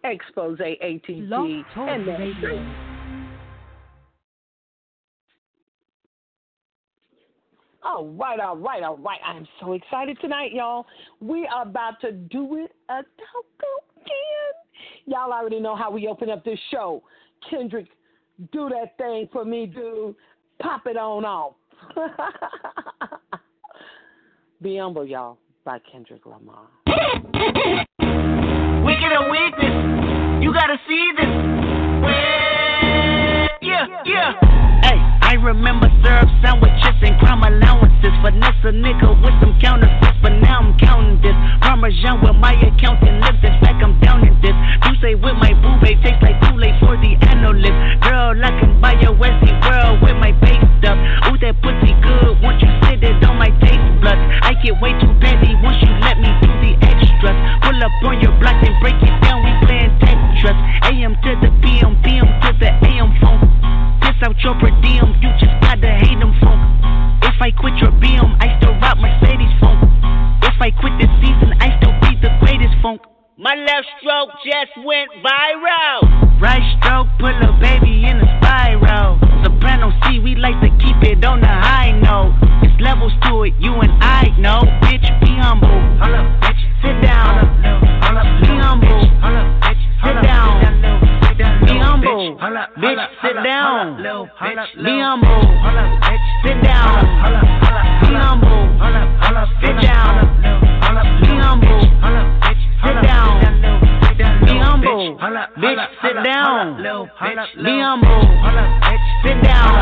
Expose ATG, Blog Talk and that's Radio. All right. I'm so excited tonight, y'all. We are about to do it a again. Y'all already know how we open up this show. Kendrick, do that thing for me, dude. Pop it on off. Be Humble, y'all, by Kendrick Lamar. We get a witness. You gotta see this. Yeah. Hey, I remember syrup sandwiches and crime allowances. Finesse a nigga with some counterfeits, but now I'm counting this. Parmesan with my accountant lips. In fact, I'm down in this. You say with my boo babe, tastes like Kool-Aid for the analyst. Girl, I can buy your Westie world with my base stuff. Ooh, that pussy good. Once you sit it on my taste buds, I get way too petty once you let me do the extras. Pull up on your block and break it down. We playing Tetris. AM to the PM, PM to the AM phone. Piss out your per diem, you just gotta hate them funk. If I quit your BM, I still rock Mercedes funk. If I quit this season, I still be the greatest funk. My left stroke just went viral. Right stroke put a baby in a spiral. Soprano C, we like to keep it on the high note. It's levels to it, you and I know. Bitch, be humble. Hold up, bitch. Sit down. Hold up, be humble. Hold up, bitch. Sit down. Be humble. Bitch, sit down. Be humble. Sit down. Be humble. Sit down. Be humble. Sit down. Be humble. Bitch, sit down. Be humble. Sit down.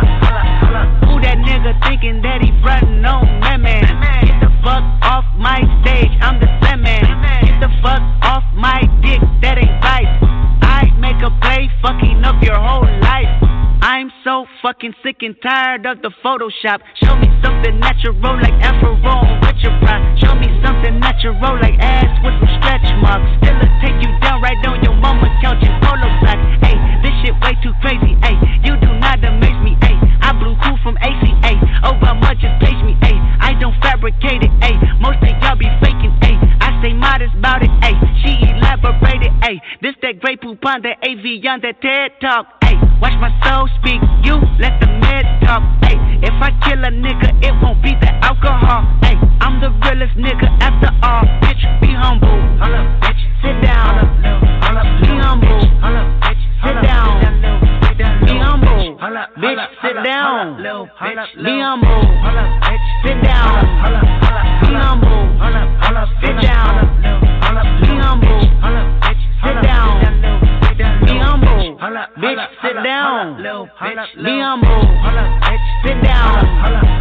Who that nigga thinking that he frontin' on that man? Get the fuck off my stage, I'm the Sandman. Get the fuck off my dick, that ain't right. I make a play, fucking up your whole life. I'm so fucking sick and tired of the Photoshop. Show me something natural like Afro with your pride. Show me something natural like ass with some stretch marks. Still'll take you down right on your mama couch in polo socks. Hey, this shit way too crazy. Hey, you do not amaze me. Hey, I blew cool from ACA. Obama just page me. Hey, I don't fabricate it. Hey, most of y'all be faking. Hey, I stay modest about it. Hey, she elaborated. Hey, this that great poop on that AV on that TED talk. Hey, watch my soul speak. You let the med talk. Hey, if I kill a nigga, it won't be the alcohol. Hey, I'm the realest nigga after all. Bitch, be humble. Hold up, bitch. Sit down. Be humble. Sit down. Be humble. Bitch, sit down. Be humble. Sit down. Be humble. Sit down. Be humble. Sit down. Be humble. Bitch, sit down. Be humble. Sit down.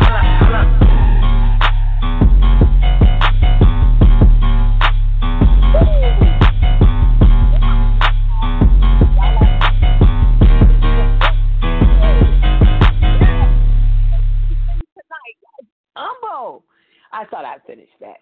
Humble. I thought I'd finish that.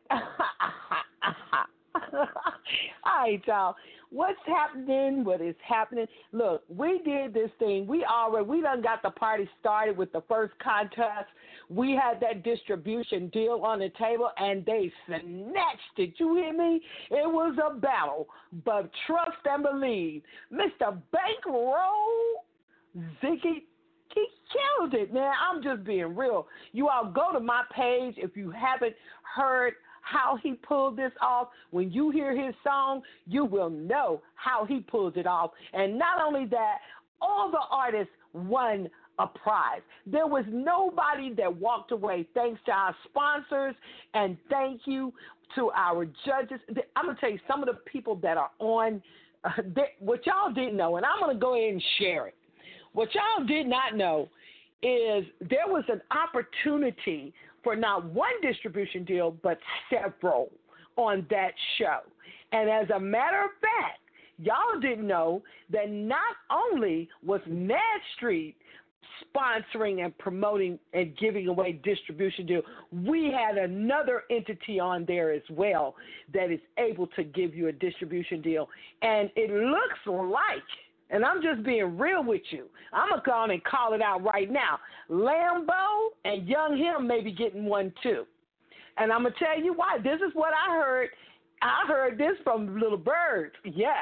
All right, y'all. What's happening? What is happening? Look, we did this thing. We done got the party started with the first contest. We had that distribution deal on the table, and they snatched it. You hear me? It was a battle, but trust and believe. Mr. Bankroll, Ziggy, he killed it, man. I'm just being real. You all go to my page if you haven't heard how he pulled this off. When you hear his song, you will know how he pulls it off. And not only that, all the artists won a prize. There was nobody that walked away, thanks to our sponsors, and thank you to our judges. I'm going to tell you some of the people that are on, what y'all didn't know, and I'm going to go ahead and share it. What y'all did not know is there was an opportunity for not one distribution deal, but several on that show. And as a matter of fact, y'all didn't know that not only was Mad Street sponsoring and promoting and giving away distribution deal, we had another entity on there as well that is able to give you a distribution deal. And it looks like, and I'm just being real with you, I'm going to go on and call it out right now, Lambo and Young Him may be getting one too. And I'm going to tell you why. This is what I heard. I heard this from Little Bird, yes.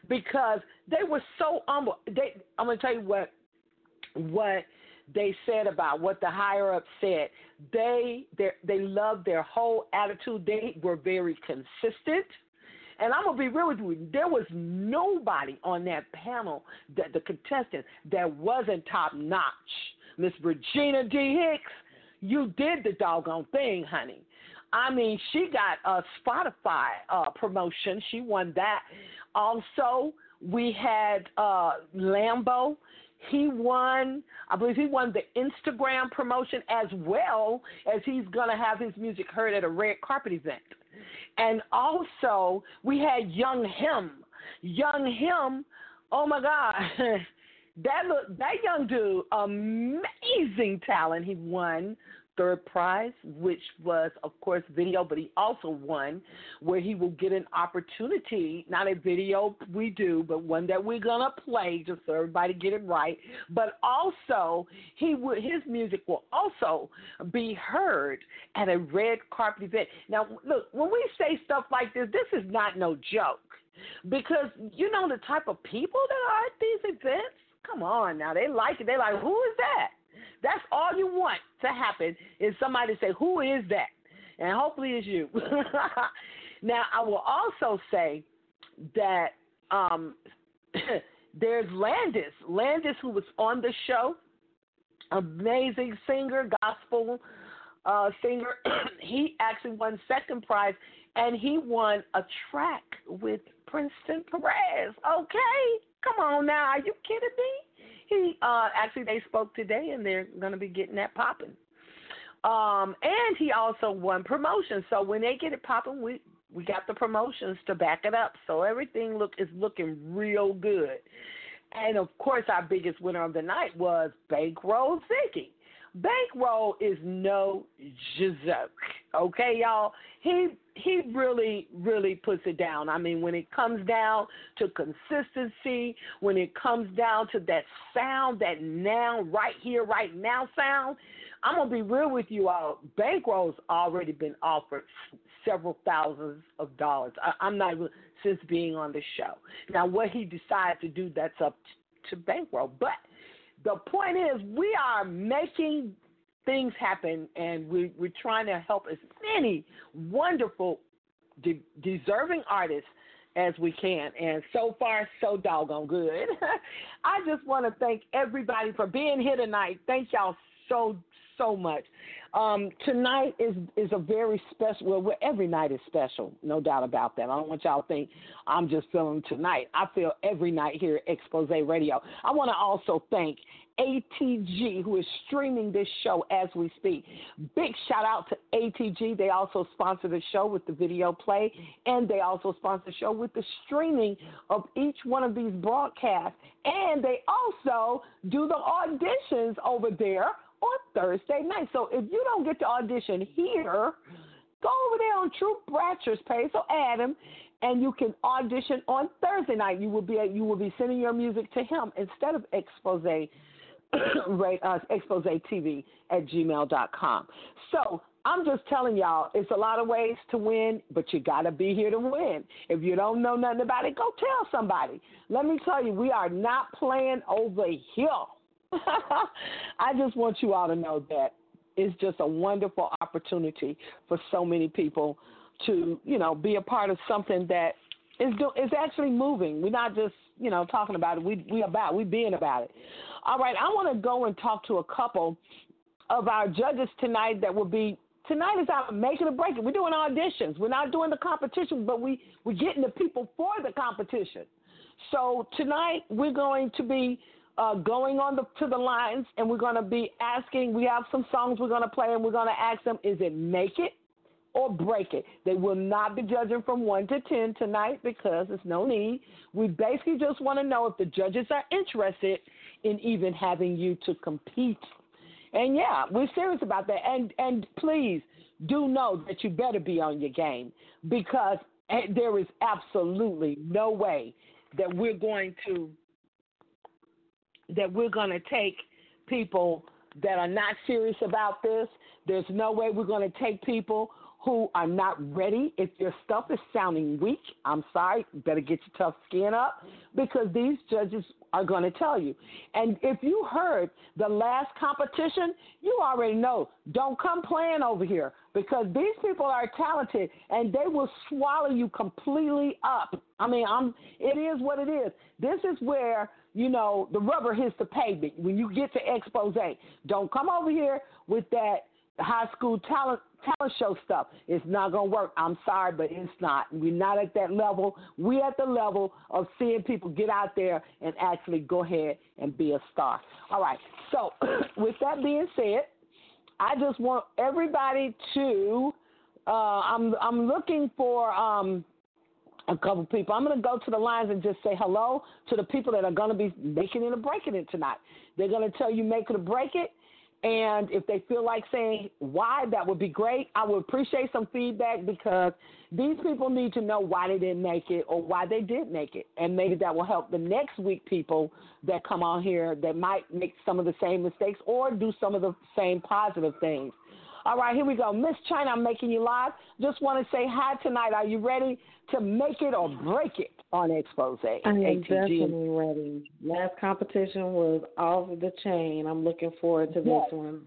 because they were so humble. I'm going to tell you what they said about what the higher up said. They loved their whole attitude. They were very consistent. And I'm going to be real with you. There was nobody on that panel, the contestant, that wasn't top notch. Miss Regina D. Hicks, you did the doggone thing, honey. I mean, she got a Spotify promotion. She won that. Also, we had Lambo. He won, I believe he won the Instagram promotion as well as he's going to have his music heard at a red carpet event. And also, we had Young Him. Young Him, oh, my God. That young dude, amazing talent. He won third prize, which was, of course, video, but he also won where he will get an opportunity, not a video we do, but one that we're going to play just so everybody get it right. But also, his music will also be heard at a red carpet event. Now, look, when we say stuff like this is not no joke because you know the type of people that are at these events? Come on now. They like it. They're like, who is that? That's all you want to happen is somebody say, who is that? And hopefully it's you. Now, I will also say that there's Landis. Landis, who was on the show, amazing singer, gospel singer. He actually won second prize, and he won a track with Princeton Perez. Okay? Come on now. Are you kidding me? Actually, they spoke today, and they're going to be getting that popping. And he also won promotions. So when they get it popping, we got the promotions to back it up. So everything is looking real good. And, of course, our biggest winner of the night was Bankroll Ziggy. Bankroll is no joke, okay, y'all? He really, really puts it down. I mean, when it comes down to consistency, when it comes down to that sound, that now, right here, right now sound, I'm going to be real with you all. Bankroll's already been offered several thousands of dollars. I'm not even, since being on the show. Now, what he decides to do, that's up to Bankroll. But the point is, we are making things happen, and we're trying to help as many wonderful, deserving artists as we can. And so far, so doggone good. I just want to thank everybody for being here tonight. Thank y'all so much. Tonight is a very special, well, every night is special, no doubt about that. I don't want y'all to think I'm just feeling tonight. I feel every night here at Expose Radio. I want to also thank ATG, who is streaming this show as we speak. Big shout out to ATG. They also sponsor the show with the video play, and they also sponsor the show with the streaming of each one of these broadcasts. And they also do the auditions over there on Thursday night. So if you don't get to audition here, go over there on True Bratcher's page, so add him, and you can audition on Thursday night. You will be sending your music to him instead of Expose TV at gmail.com. So I'm just telling y'all, it's a lot of ways to win, but you got to be here to win. If you don't know nothing about it, go tell somebody. Let me tell you, we are not playing over here. I just want you all to know that it's just a wonderful opportunity for so many people to, be a part of something that is actually moving. We're not just, talking about it. We being about it. All right, I want to go and talk to a couple of our judges tonight that will be. Tonight is our make it or break it. We're doing auditions. We're not doing the competition, but we're getting the people for the competition. So tonight we're going to be going to the lines, and we're going to be asking. We have some songs we're going to play, and we're going to ask them, is it make it or break it? They will not be judging from 1 to 10 tonight because there's no need. We basically just want to know if the judges are interested in even having you to compete. And, yeah, we're serious about that. And please do know that you better be on your game because there is absolutely no way that we're going to take people that are not serious about this. There's no way we're going to take people who are not ready. If your stuff is sounding weak, I'm sorry, you better get your tough skin up because these judges are going to tell you. And if you heard the last competition, you already know, don't come playing over here because these people are talented and they will swallow you completely up. I mean, it is what it is. This is where, the rubber hits the pavement when you get to expose. Don't come over here with that high school talent show stuff. It's not going to work. I'm sorry, but it's not. We're not at that level. We're at the level of seeing people get out there and actually go ahead and be a star. All right. So with that being said, I just want everybody to, I'm looking for a couple people. I'm going to go to the lines and just say hello to the people that are going to be making it or breaking it tonight. They're going to tell you make it or break it. And if they feel like saying why, that would be great. I would appreciate some feedback because these people need to know why they didn't make it or why they did make it. And maybe that will help the next week people that come on here that might make some of the same mistakes or do some of the same positive things. All right, here we go. Miss China, I'm making you live. Just want to say hi tonight. Are you ready to make it or break it on Expose? I am definitely ready. Last competition was off the chain. I'm looking forward to this one.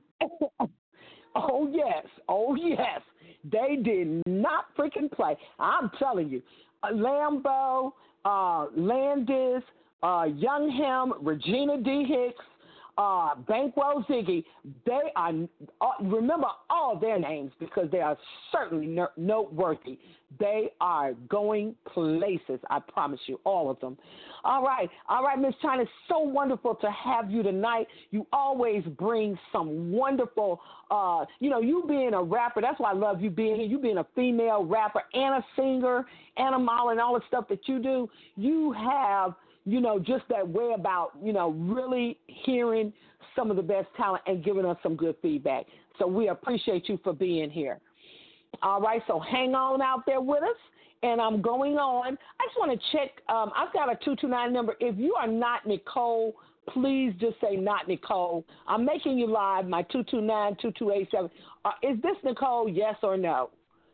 Oh, yes. Oh, yes. They did not freaking play. I'm telling you. Lambo, Landis, Younghem, Regina D. Hicks, Bankroll Ziggy, they are, remember all their names because they are certainly noteworthy. They are going places, I promise you, all of them. All right, Miss China, so wonderful to have you tonight. You always bring some wonderful, you being a rapper, that's why I love you being here. You being a female rapper and a singer and a model and all the stuff that you do. You have just that way about, really hearing some of the best talent and giving us some good feedback. So we appreciate you for being here. All right, so hang on out there with us, and I'm going on. I just want to check. I've got a 229 number. If you are not Nicole, please just say not Nicole. I'm making you live, my 229-2287. Is this Nicole, yes or no?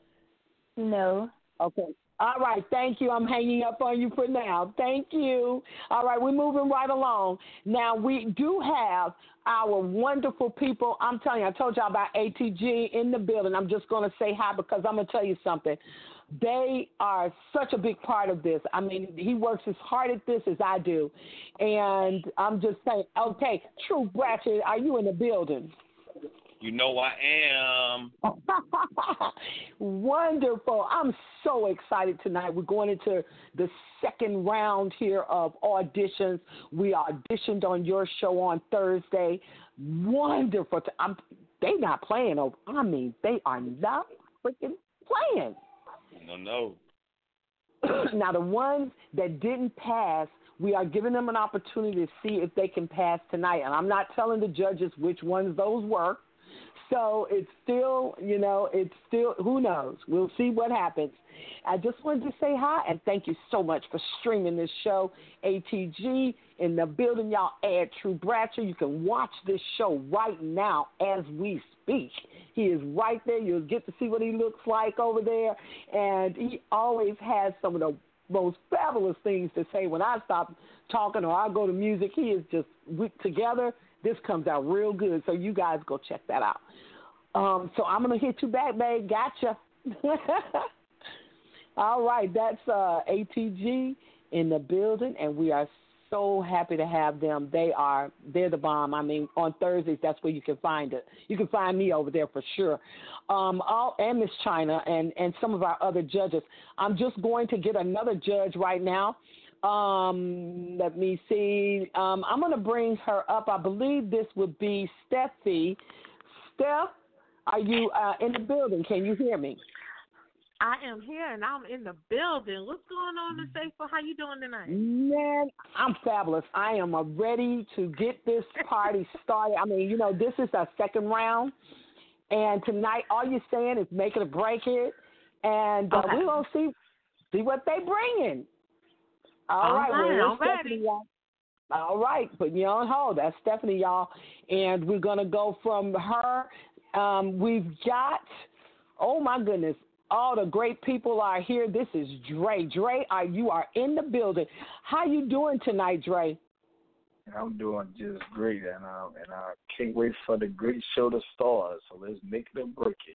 No. Okay. All right, thank you. I'm hanging up on you for now. Thank you. All right, we're moving right along. Now, we do have our wonderful people. I'm telling you, I told y'all about ATG in the building. I'm just going to say hi because I'm going to tell you something. They are such a big part of this. I mean, he works as hard at this as I do. And I'm just saying, okay, True Bratcher, are you in the building? You know I am. Wonderful. I'm so excited tonight. We're going into the second round here of auditions. We auditioned on your show on Thursday. Wonderful. They're not playing over. I mean, they are not freaking playing. No. Now, the ones that didn't pass, we are giving them an opportunity to see if they can pass tonight. And I'm not telling the judges which ones those were. So it's still, who knows? We'll see what happens. I just wanted to say hi and thank you so much for streaming this show. ATG in the building, y'all. Add True Bratcher. You can watch this show right now as we speak. He is right there. You'll get to see what he looks like over there. And he always has some of the most fabulous things to say. When I stop talking or I go to music, he is just together. This comes out real good, so you guys go check that out. So I'm going to hit you back, babe. Gotcha. All right, that's ATG in the building, and we are so happy to have them. They're the bomb. I mean, on Thursdays, that's where you can find it. You can find me over there for sure. And Miss China and some of our other judges. I'm just going to get another judge right now. Let me see. I'm going to bring her up. I believe this would be Steffi. Steph, are you in the building? Can you hear me? I am here, and I'm in the building. What's going on, Miss Faithful? How you doing tonight? Man, I'm fabulous. I am ready to get this party started. I mean, this is our second round, and tonight all you're saying is make it or break it, and we're going to see what they bring in. All right, well, Stephanie, y'all. All right, putting you on hold. That's Stephanie, y'all. And we're going to go from her. We've got, Oh, my goodness. All the great people are here. This is Dre. Dre, you are in the building. How you doing tonight, Dre? I'm doing just great, and I can't wait for the great show to start. So let's make it and break it.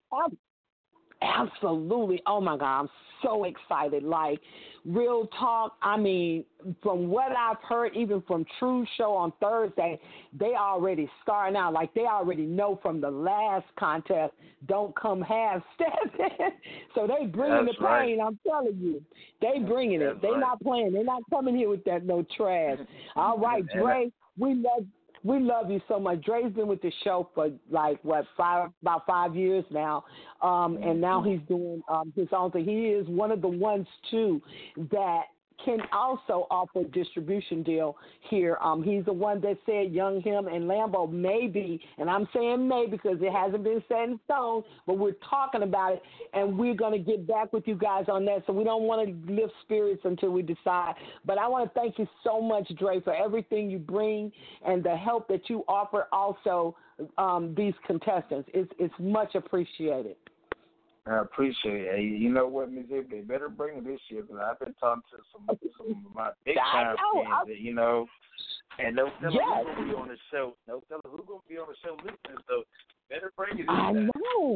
Absolutely. Oh, my God. I'm so excited. Like, real talk, I mean, from what I've heard, even from True Show on Thursday, they already starting out. Like, they already know from the last contest, don't come half-stepping. So they bringing the pain, I'm telling you. They bringing it. They not playing. They're not coming here with that no trash. All right, Dre, we love you so much. Dre's been with the show for about 5 years now, and now he's doing his own thing. He is one of the ones too that can also offer a distribution deal here. He's the one that said Young Him and Lambo maybe, and I'm saying maybe because it hasn't been set in stone, but we're talking about it, and we're going to get back with you guys on that. So we don't want to lift spirits until we decide. But I want to thank you so much, Dre, for everything you bring and the help that you offer also these contestants. It's much appreciated. I appreciate it. Hey, you know what, Ms. Hibb, they better bring it this year because I've been talking to some of my big time friends that, you know, and no telling who's going to be on the show. No telling who's going to be on the show listening, so better bring it this time.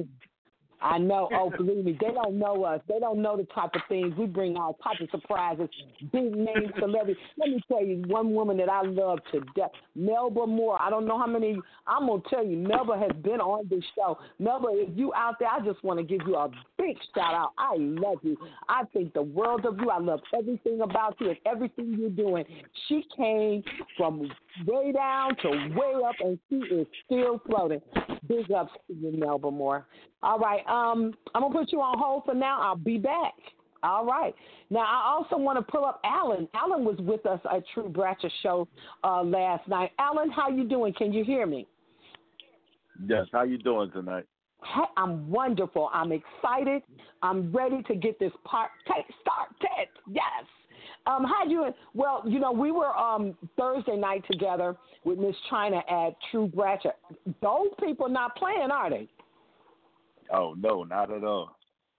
I know. Oh, believe me, they don't know us. They don't know the type of things. We bring all types of surprises, big name celebrities. Let me tell you one woman that I love to death, Melba Moore. I don't know how many. I'm going to tell you, Melba has been on this show. Melba, if you out there, I just want to give you a big shout out. I love you. I think the world of you. I love everything about you and everything you're doing. She came from way down to way up, and she is still floating. Big ups to you, Melba Moore. All right, I'm going to put you on hold for now. I'll be back. All right. Now, I also want to pull up Alan. Alan was with us at True Bratcher show last night. Alan, how you doing? Can you hear me? Yes, how you doing tonight? Hey, I'm wonderful. I'm excited. I'm ready to get this part started. Yes. How you? Well, you know, we were Thursday night together with Miss China at True Bratcher. Those people not playing, are they? Oh, no, not at all.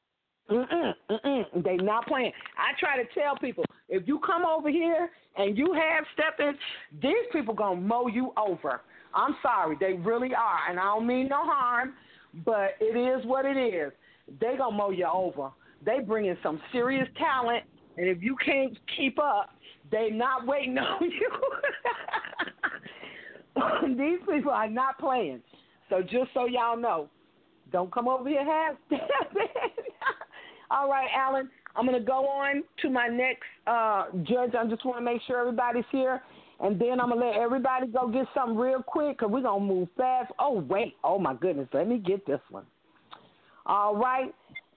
They not playing. I try to tell people, if you come over here and you have stepping, these people going to mow you over. I'm sorry. They really are. And I don't mean no harm, but it is what it is. They going to mow you over. They bring in some serious talent, and if you can't keep up, they not waiting on you. These people are not playing. So just so y'all know, don't come over here half-stepping. All right, Alan, I'm going to go on to my next judge. I just want to make sure everybody's here, and then I'm going to let everybody go get something real quick because we're going to move fast. Oh, wait. Oh, my goodness. Let me get this one. All right.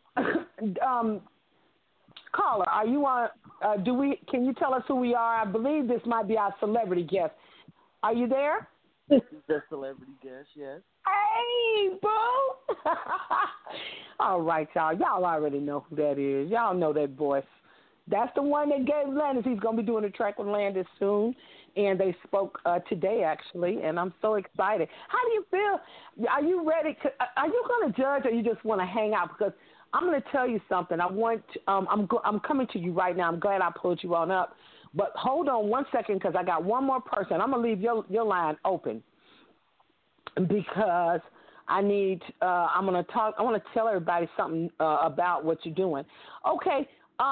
Caller, are you on? Can you tell us who we are? I believe this might be our celebrity guest. Are you there? This is the celebrity guest, yes. Hey, boo! All right, y'all. Y'all already know who that is. Y'all know that voice. That's the one that gave Landis. He's going to be doing a track with Landis soon, and they spoke today, actually, and I'm so excited. How do you feel? Are you ready? Are you going to judge, or you just want to hang out? Because I'm going to tell you something. I'm coming to you right now. I'm glad I pulled you on up. But hold on one second because I got one more person. I'm going to leave your line open because I need I'm going to talk. I want to tell everybody something about what you're doing. Okay.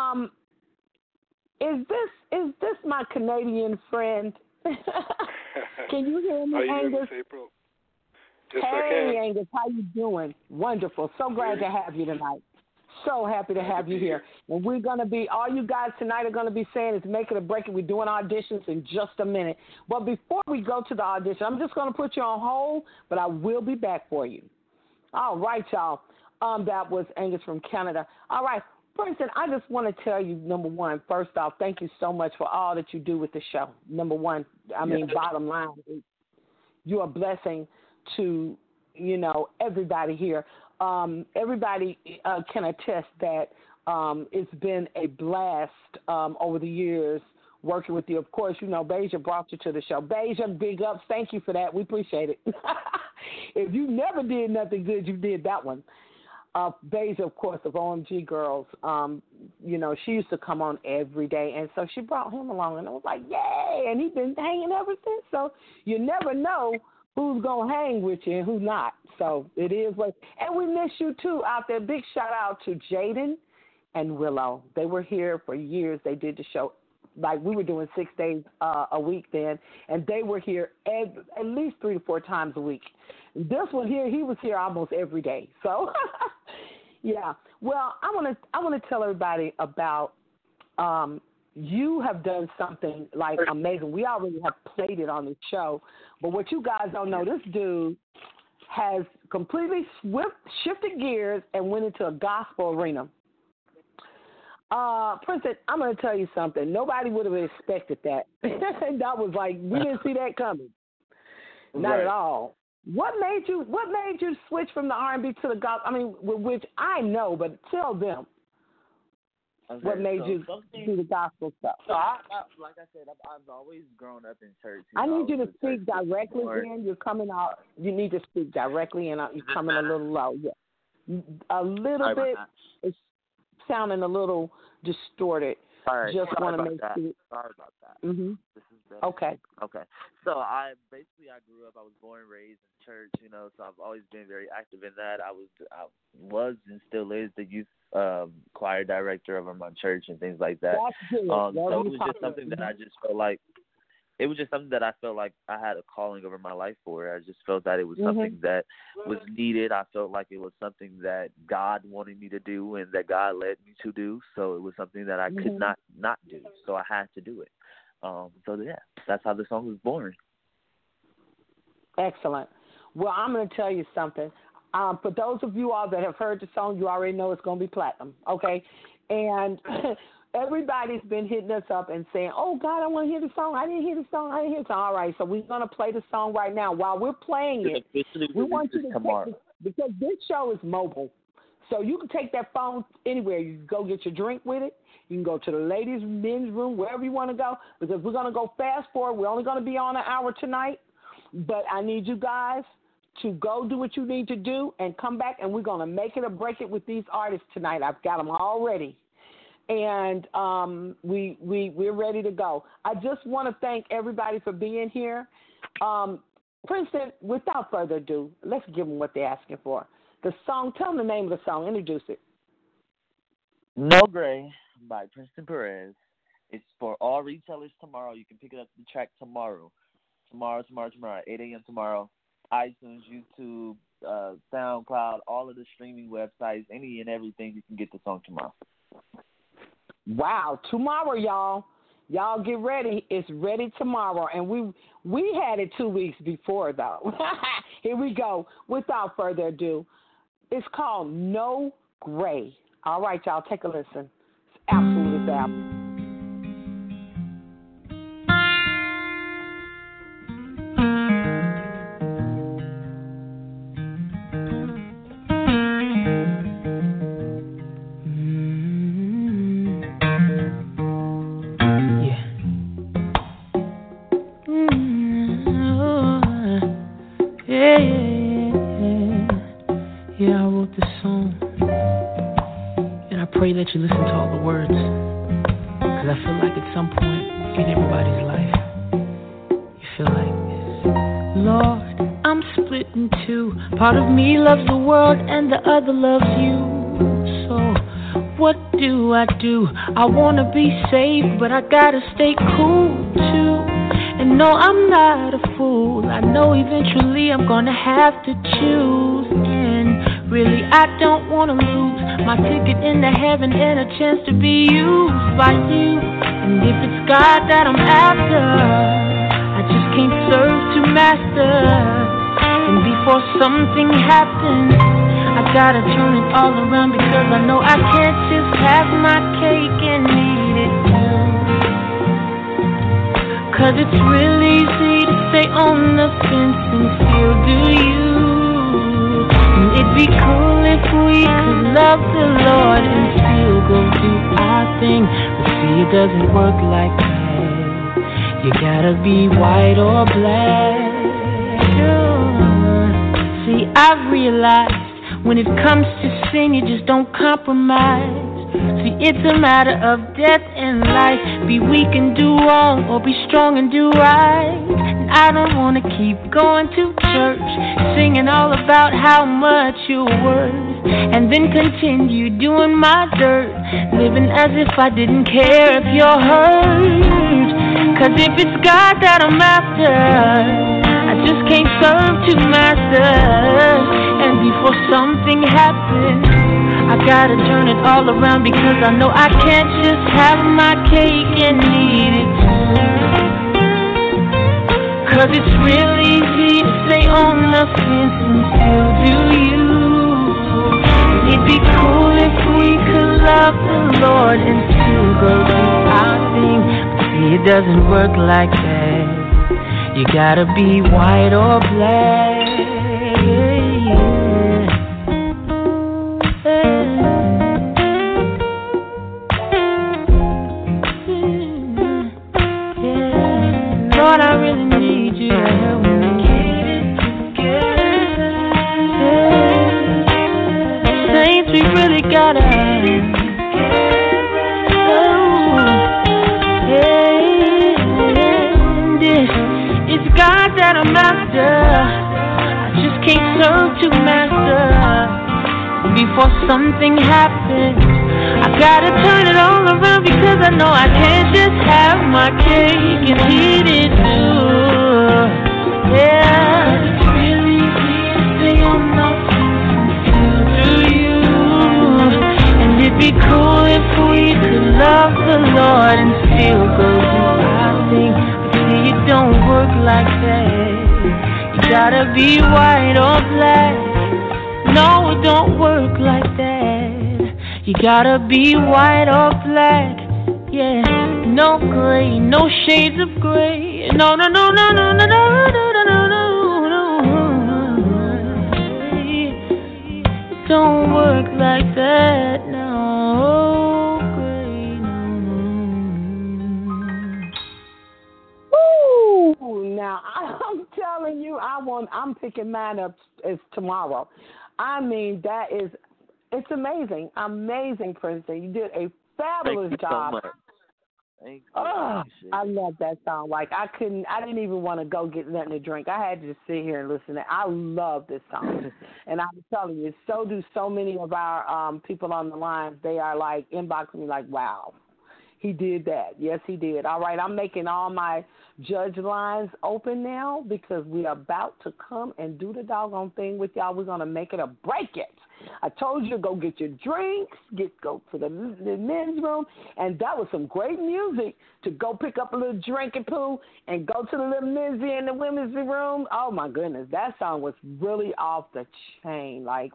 Is this my Canadian friend? Can you hear me, Angus? April? Yes, hey, Angus, how you doing? Wonderful. So glad to have you tonight. So happy to have you here. And we're going to be, all you guys tonight are going to be saying is make it or break it. We're doing auditions in just a minute. But before we go to the audition, I'm just going to put you on hold, but I will be back for you. All right, y'all. That was Angus from Canada. All right. First, I just want to tell you, number one, first off, thank you so much for all that you do with the show. Number one, bottom line, you're a blessing to, everybody here. Everybody can attest that it's been a blast over the years working with you. Of course, Beja brought you to the show. Beja, big ups. Thank you for that. We appreciate it. If you never did nothing good, you did that one. Beja, of course, of OMG Girls, she used to come on every day, and so she brought him along, and I was like, yay, and he's been hanging ever since, so you never know who's going to hang with you and who's not, so it is what, and we miss you, too, out there. Big shout-out to Jaden and Willow. They were here for years. They did the show, like we were doing 6 days a week then, and they were here at least 3 to 4 times a week. This one here, he was here almost every day, so... Yeah. Well, I want to tell everybody about you have done something like amazing. We already have played it on the show, but what you guys don't know, this dude has completely shifted gears and went into a gospel arena. Princess, I'm going to tell you something. Nobody would have expected that. That was like, we didn't see that coming. Not at all. What made you switch from the R&B to the gospel? I mean, which I know, but tell them. Okay, what made you do the gospel stuff? So, like I said, I've always grown up in church. I need you to speak directly, Dan. You're coming out. You need to speak directly, and you're coming a little low. Yeah, a little bit. It's sounding a little distorted. Sorry. Just want to make sure. Sorry about that. Mm-hmm. This is better. Okay. So I grew up. I was born and raised in church, so I've always been very active in that. I was and still is the youth choir director of my church and things like that. That's good. So it was just something that I just felt like. It was just something that I felt like I had a calling over my life for. I just felt that it was something that was needed. I felt like it was something that God wanted me to do and that God led me to do. So it was something that I could not do. So I had to do it. That's how the song was born. Excellent. Well, I'm going to tell you something. For those of you all that have heard the song, you already know it's going to be platinum, okay? And everybody's been hitting us up and saying, oh, God, I want to hear the song. I didn't hear the song. All right, so we're going to play the song right now. While we're playing it, we want you to take because this show is mobile. So you can take that phone anywhere. You can go get your drink with it. You can go to the ladies' men's room, wherever you want to go, because we're going to go fast forward. We're only going to be on an hour tonight. But I need you guys to go do what you need to do and come back, and we're going to make it or break it with these artists tonight. I've got them all ready. And we're ready to go. I just want to thank everybody for being here. Princeton, without further ado, let's give them what they're asking for. The song, tell them the name of the song. Introduce it. No Gray by Princeton Perez. It's for all retailers tomorrow. You can pick it up the track tomorrow. Tomorrow, 8 a.m. tomorrow. iTunes, YouTube, SoundCloud, all of the streaming websites, any and everything, you can get the song tomorrow. Wow, tomorrow, y'all. Y'all get ready. It's ready tomorrow. And we had it 2 weeks before, though. Here we go. Without further ado, it's called No Gray. All right, y'all, take a listen. It's absolutely fabulous. That you listen to all the words, because I feel like at some point in everybody's life you feel like this. Lord, I'm split in two. Part of me loves the world and the other loves you. So what do? I wanna be saved, but I gotta stay cool too. And no, I'm not a fool. I know eventually I'm gonna have to choose. And really, I don't wanna lose my ticket into heaven and a chance to be used by you. And if it's God that I'm after, I just can't serve two masters. And before something happens, I gotta turn it all around, because I know I can't just have my cake and eat it too. Cause it's real easy to stay on the fence and still do you. It'd be cool if we could love the Lord and still go do our thing. But see, it doesn't work like that. You gotta be white or black. See, I've realized when it comes to sin, you just don't compromise. See, it's a matter of death and life. Be weak and do wrong, or be strong and do right. And I don't wanna keep going to church, singing all about how much you're worth, and then continue doing my dirt, living as if I didn't care if you're hurt. Cause if it's God that I'm after, I just can't serve two masters. And before something happens, I gotta turn it all around, because I know I can't just have my cake and eat it too. Cause it's real easy to say, oh, nothing and still do you. It'd be cool if we could love the Lord and still go do our thing. But see, it doesn't work like that. You gotta be white or black. Lord, I really need you to help me get it together. Saints, we really gotta get it together. It's God that I'm after. I just can't serve two masters. Before something happens, I gotta turn it all around, because I know I can't just have my cake and eat it too. Yeah, it's really easy to say I'm not to you. And it'd be cool if we could love the Lord and still go do our thing. But see, it don't work like that. You gotta be white or black. No, it don't work like that. You gotta be white or black. Yeah, no gray, no shades of gray. No, no, no, no, no, no, no, no, no, no, no. Don't work like that. No gray, no. Woo! Now I'm telling you, I'm picking mine up as tomorrow. I mean, it's amazing. Amazing, Princeton. You did a fabulous job. So much. Thank you. Oh, I love that song. Like, I didn't even want to go get nothing to drink. I had to just sit here and listen to it. I love this song. And I'm telling you, so do so many of our people on the line. They are like inboxing me like, wow, he did that. Yes, he did. All right, I'm making all my judge lines open now, because we're about to come and do the doggone thing with y'all. We're going to make it or break it. I told you to go get your drinks, go to the men's room, and that was some great music to go pick up a little drinking pool and go to the little men's in the women's room. Oh, my goodness, that song was really off the chain. Like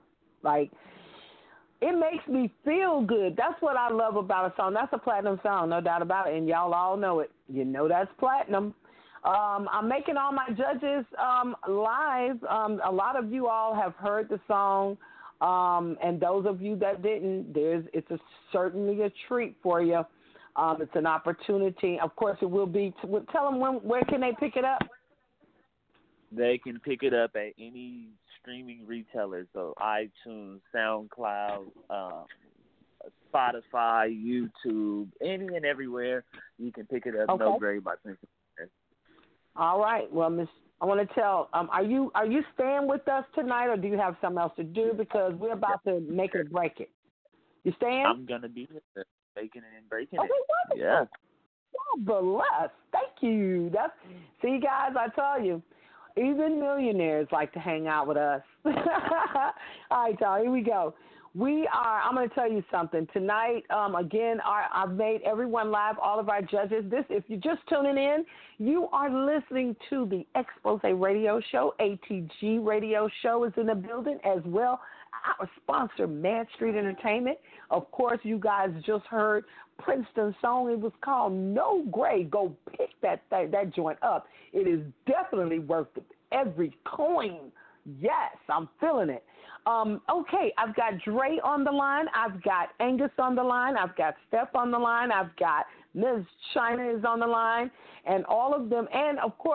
it makes me feel good. That's what I love about a song. That's a platinum song, no doubt about it, and y'all all know it. You know that's platinum. I'm making all my judges live. A lot of you all have heard the song, and those of you that didn't, it's certainly a treat for you. It's an opportunity. Of course, it will be. Tell them where can they pick it up? They can pick it up at any streaming retailer, so iTunes, SoundCloud, Spotify, YouTube, any and everywhere you can pick it up. Okay. No Grave by Princeton. All right. Well, Miss, I want to tell. Are you staying with us tonight, or do you have something else to do? Because we're about to make it or break it. You staying? I'm gonna be here, making it and breaking it. Wonderful. Yeah. God bless. Thank you. See, guys, I tell you, even millionaires like to hang out with us. All right, y'all, here we go. I'm going to tell you something. Tonight, again, I've made everyone live, all of our judges. If you're just tuning in, you are listening to the Expose Radio Show. ATG Radio Show is in the building as well. Our sponsor, Mad Street Entertainment. Of course, you guys just heard Princeton's song. It was called No Grave. Go pick that joint up. It is definitely worth every coin. Yes, I'm feeling it. Okay, I've got Dre on the line. I've got Angus on the line. I've got Steph on the line. I've got Ms. China is on the line. And all of them. And, of course,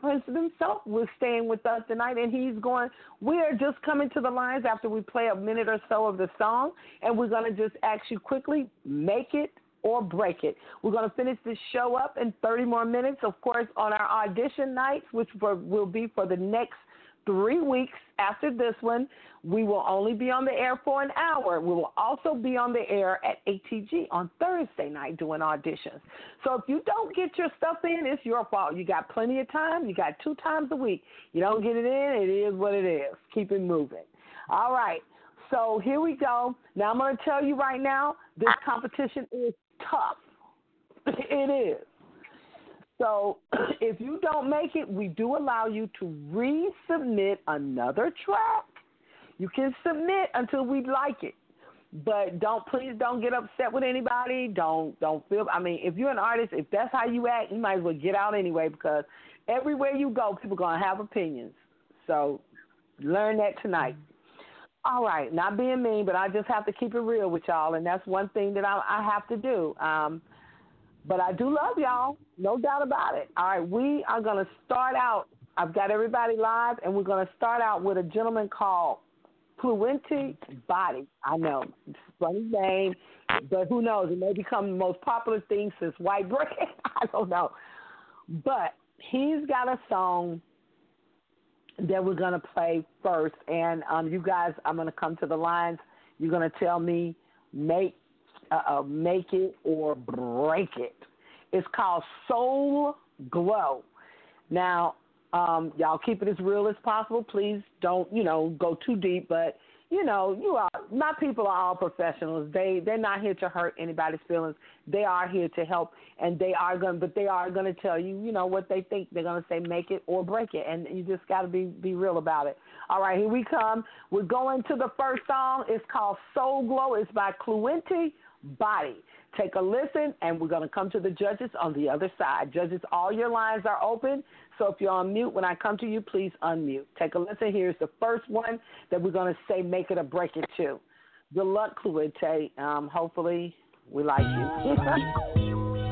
Princeton himself was staying with us tonight, and we are just coming to the lines after we play a minute or so of the song, and we're going to just ask you quickly, make it or break it. We're going to finish this show up in 30 more minutes, of course, on our audition nights, which will be for the next 3 weeks after this one. We will only be on the air for an hour. We will also be on the air at ATG on Thursday night doing auditions. So if you don't get your stuff in, it's your fault. You got plenty of time. You got 2 times a week. You don't get it in, it is what it is. Keep it moving. All right. So here we go. Now I'm going to tell you right now, this competition is tough. It is. So if you don't make it, we do allow you to resubmit another track. You can submit until we like it. But please don't get upset with anybody. Don't feel, if you're an artist, if that's how you act, you might as well get out anyway, because everywhere you go, people are going to have opinions. So learn that tonight. All right, not being mean, but I just have to keep it real with y'all, and that's one thing that I have to do. But I do love y'all, no doubt about it. All right, we are going to start out. I've got everybody live, and we're going to start out with a gentleman called Fluenti Body. I know, it's a funny name, but who knows? It may become the most popular thing since white bread. I don't know. But he's got a song that we're going to play first. And you guys, I'm going to come to the lines. You're going to tell me make it or break it. It's called Soul Glow. Now, y'all keep it as real as possible. Please don't, go too deep. But, my people are all professionals. They're not here to hurt anybody's feelings. They are here to help, and they are going to tell you, what they think. They're going to say make it or break it, and you just got to be real about it. All right, here we come. We're going to the first song. It's called Soul Glow. It's by Fluenti Body. Take a listen, and we're going to come to the judges on the other side. Judges, all your lines are open, so if you're on mute, when I come to you, please unmute. Take a listen. Here's the first one that we're going to say make it or break it to. Good luck, Fluenti. Hopefully we like you.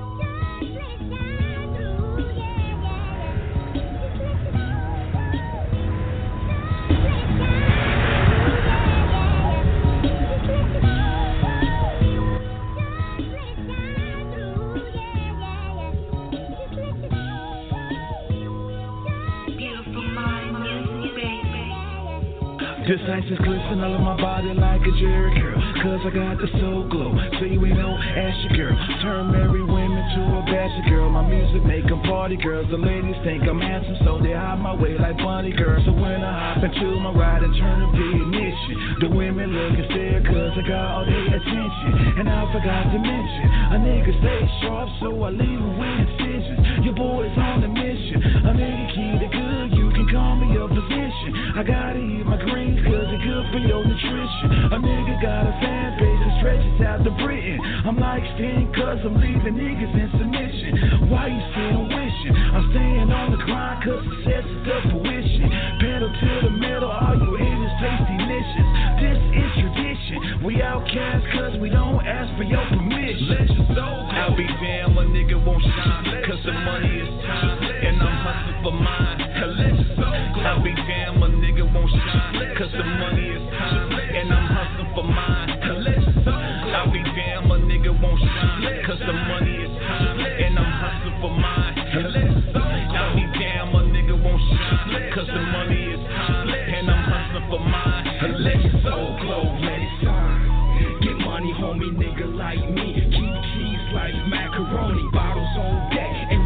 This ice is glistening all of my body like a Jerry curl, cause I got the soul glow. So you ain't no ask your girl. Turn married women to a bachelor girl. My music make them party girls. The ladies think I'm handsome, so they hide my way like bunny girls. So when I hop into my ride and turn up the ignition, the women look and stare cause I got all their attention. And I forgot to mention, a nigga stay sharp, so I leave him with incisions. Your boy's on a mission, a nigga keep it good, you can call me a physician. I gotta eat my greens cause it's good for your nutrition. A nigga got a fan base that stretches out to Britain. I'm like Sting cause I'm leaving niggas in submission. Why you still wishing? I'm staying on the grind cause success is the fruition. Pedal to the metal, all you haters taste delicious. This is tradition. We outcast cause we don't ask for your permission. Let your soul go. I'll be damn a nigga won't shine cause the money is time and I'm hustling for mine. Let your soul go. I'll be damn a nigga won't shine cause the money is time and I'm hustling for mine. Let your soul go. I'll be damn a nigga won't shine cause the money is time and I'm hustling for mine. Let your soul go. I'll be damn a nigga won't shine cause the money is time and I'm hustling for mine. Let your soul glow, let it shine. Get money, homie, nigga like me. Keep cheese like macaroni, bottles on deck.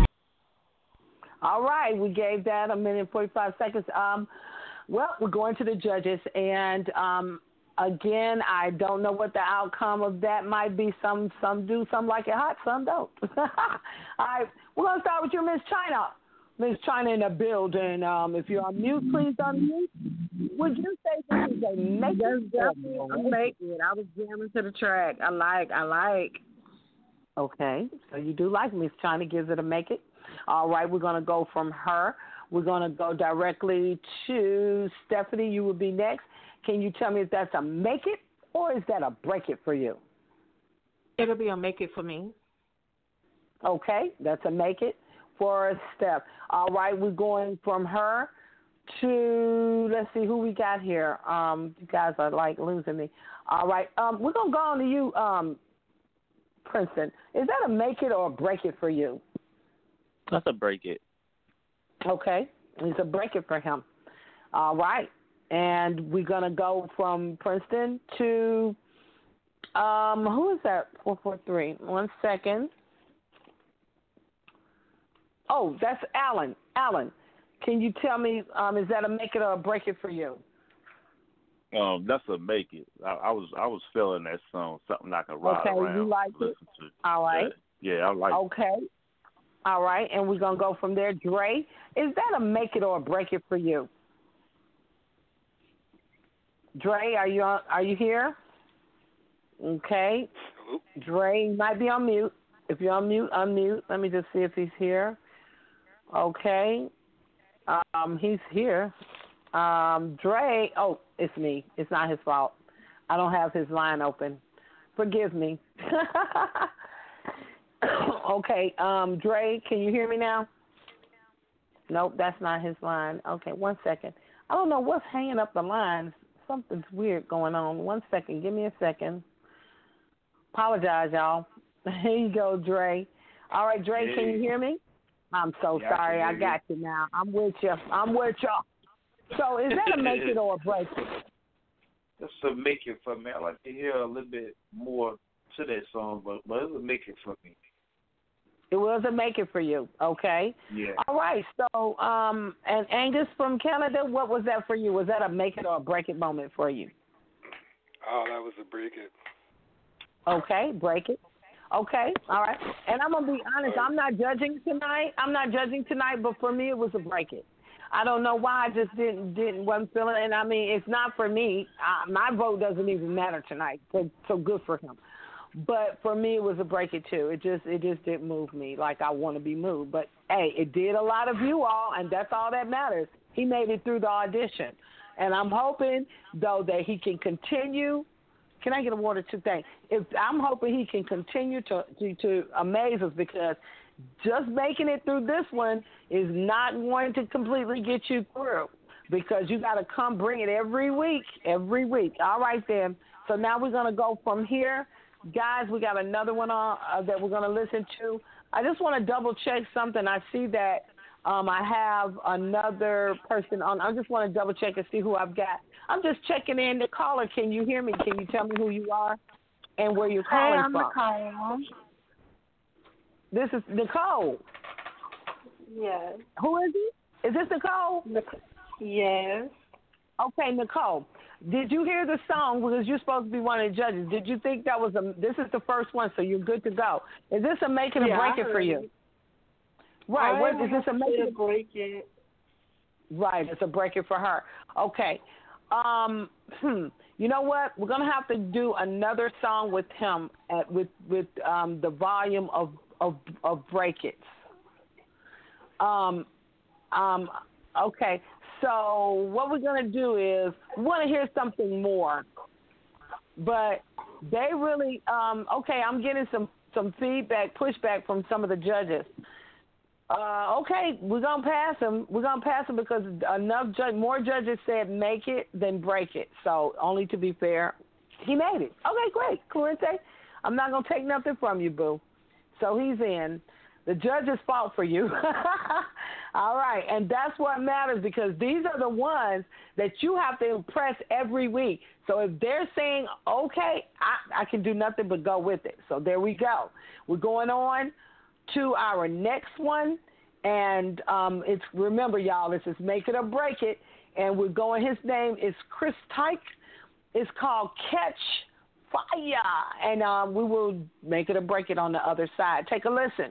All right, we gave that a minute and 45 seconds. Well, we're going to the judges, and again, I don't know what the outcome of that might be. Some do, some like it hot, some don't. All right, we're going to start with you, Miss China. Miss China in the building. If you're on mute, please unmute. Would you say this is a make it? Definitely a make it. I was jamming to the track. I like. Okay, so you do like Miss China gives it a make it. All right, we're going to go from her. We're going to go directly to Stephanie. You will be next. Can you tell me if that's a make it or is that a break it for you? It'll be a make it for me. Okay, that's a make it. for a step. All right, we're going from her to, let's see who we got here. You guys are like losing me. All right, we're going to go on to you, Princeton. Is that a make it or a break it for you? That's a break it. Okay, it's a break it for him. All right, and we're going to go from Princeton to, who is that? 443. 1 second. Oh, that's Alan. Alan, can you tell me, is that a make it or a break it for you? That's a make it. I was feeling that song, something I can ride around. Okay, you like it? To. All right. Yeah, I like it. Okay. All right, and we're going to go from there. Dre, is that a make it or a break it for you? Dre, are you here? Okay. Dre, you might be on mute. If you're on mute, unmute. Let me just see if he's here. Okay. He's here. Dre, oh, it's me. It's not his fault. I don't have his line open. Forgive me. Okay, Dre, can you hear me now? Nope, that's not his line. Okay, 1 second. I don't know what's hanging up the lines. Something's weird going on. 1 second. Give me a second. Apologize, y'all. Here you go, Dre. All right, Dre, Can you hear me? I'm so sorry. I got you now. I'm with you. So is that a make it or a break it? That's a make it for me. I like to hear a little bit more to that song, but it's a make it for me. It was a make it for you, okay? Yeah. All right, so, and Angus from Canada, what was that for you? Was that a make it or a break it moment for you? Oh, that was a break it. Okay, break it. Okay, all right. And I'm going to be honest, I'm not judging tonight, but for me it was a break it. I don't know why I just wasn't feeling it. And I mean, it's not for me. My vote doesn't even matter tonight, so good for him. But for me, it was a break it too. It just didn't move me like I want to be moved. But hey, it did a lot of you all, and that's all that matters. He made it through the audition, and I'm hoping though that he can continue. Can I get a water too? Thing. I'm hoping he can continue to amaze us, because just making it through this one is not going to completely get you through, because you got to come bring it every week. All right then. So now we're going to go from here. Guys, we got another one on that we're going to listen to. I just want to double check something. I see that I have another person on. I just want to double check and see who I've got. I'm just checking in. The caller, can you hear me? Can you tell me who you are and where you're calling from? Nicole. This is Nicole. Yes. Who is it? Is this Nicole? Yes. Okay, Nicole. Did you hear the song? Because you're supposed to be one of the judges. Did you think that was this is the first one, so you're good to go. Is this a make it or break it for you? Right. What is this a make it or break it? Right, it's a break it for her. Okay. You know what? We're gonna have to do another song with him with the volume of break it. Okay. So what we're going to do is we want to hear something more. But they really, okay, I'm getting some feedback, pushback from some of the judges. Okay, we're going to pass them. We're going to pass them because more judges said make it than break it. So only to be fair, he made it. Okay, great. Clarence, I'm not going to take nothing from you, boo. So he's in. The judges fought for you. All right, and that's what matters, because these are the ones that you have to impress every week. So if they're saying, okay, I can do nothing but go with it. So there we go. We're going on to our next one, and remember, y'all, this is Make It or Break It, and we're going, his name is Chris Tyke. It's called Catch Fire, and we will make it or break it on the other side. Take a listen.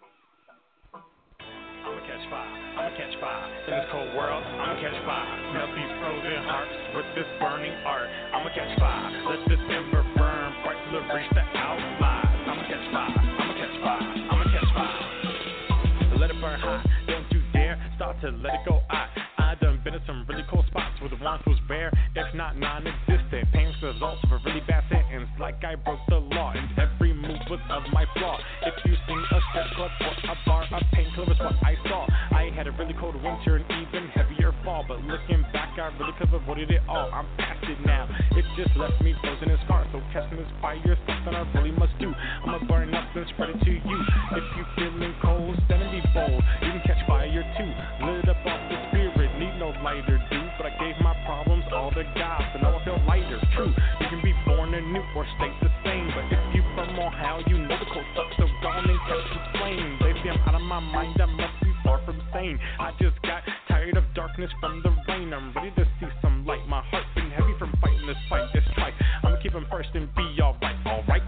I'ma catch fire, I'ma catch fire. In this cold world, I'ma catch fire. Melt these frozen hearts with this burning art. I'ma catch fire, let this ember burn, bright till it reach the outlines. I'ma catch fire, I'ma catch fire, I'ma catch fire. Let it burn hot, don't you dare start to let it go out. I done been in some really cool spots where the want was rare, if not non-existent. Pain was the result of a really bad sentence, like I broke the law, and every move was of my flaw. If you sing a strip club or a bar, a painkiller was what I saw. I had a really cold winter and even heavier fall, but looking back, I really could have avoided it all. I'm past it now, it just left me frozen and scarred. So catching this fire, something I really must do. I'ma burn up and spread it to you. If you feeling cold, stand and be bold. You can catch fire too. Lit up off the spirit, need no lighter, dude. But I gave my problems all to God, so now I feel lighter. True, you can be born anew or stay the same, but if you from Ohio, you know the cold stuff. So gone and catch the flame. Baby, I'm out of my mind. I must be far from sane. I just got tired of darkness from the rain. I'm ready to see some light. My heart's been heavy from fighting this fight. This fight, I'ma keep him first and be alright, alright.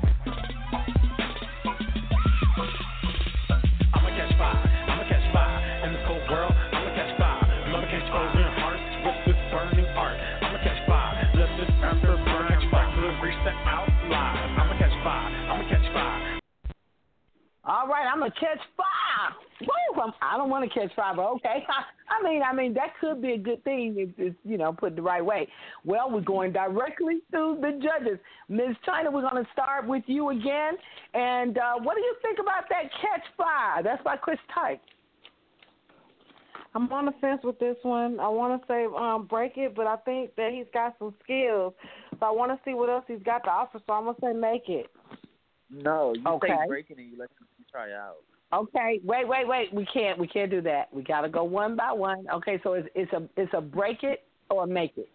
I'ma catch fire in this cold world. I'ma catch fire. I'ma catch frozen hearts with this burning art. I'ma catch fire. Let this ember burn. Catch fire till it reach the outline. I'ma catch fire. I'ma catch fire. All right, I'm gonna catch fire. Woo! I don't want to catch fire, but okay. I mean, that could be a good thing if it's, put the right way. Well, we're going directly to the judges. Ms. China, we're going to start with you again. And what do you think about that catch fire? That's by Chris Tyke. I'm on the fence with this one. I want to say break it, but I think that he's got some skills. So I want to see what else he's got to offer. So I'm going to say make it. No, you say break it and you let him try out. Okay, wait. We can't do that. We got to go one by one. Okay, so it's a break it or make it.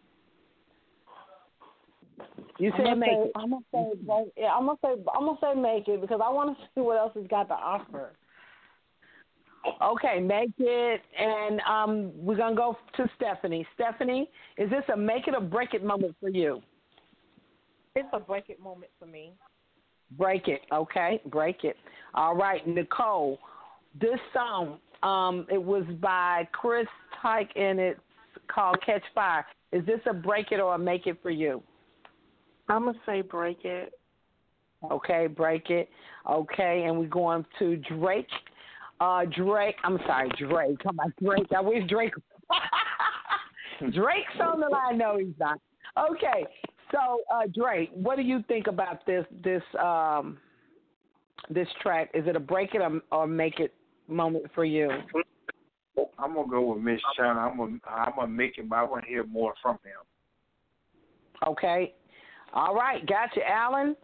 You say make it. I'm gonna say make it because I want to see what else he's got to offer. Okay, make it, and we're gonna go to Stephanie. Stephanie, is this a make it or break it moment for you? It's a break it moment for me. Break it, okay, break it. All right, Nicole, this song, it was by Chris Tyke, and it's called Catch Fire. Is this a break it or a make it for you? I'm going to say break it. Okay, break it. Okay, and we're going to Drake. Drake. I'm sorry, Drake. Come on, Drake. I wish Drake. Drake's on the line. No, he's not. Okay. So, Drake, what do you think about this track? Is it a break it or make it moment for you? I'm gonna go with Miss China. I'm gonna make it, but I want to hear more from him. Okay. All right. Gotcha, Alan.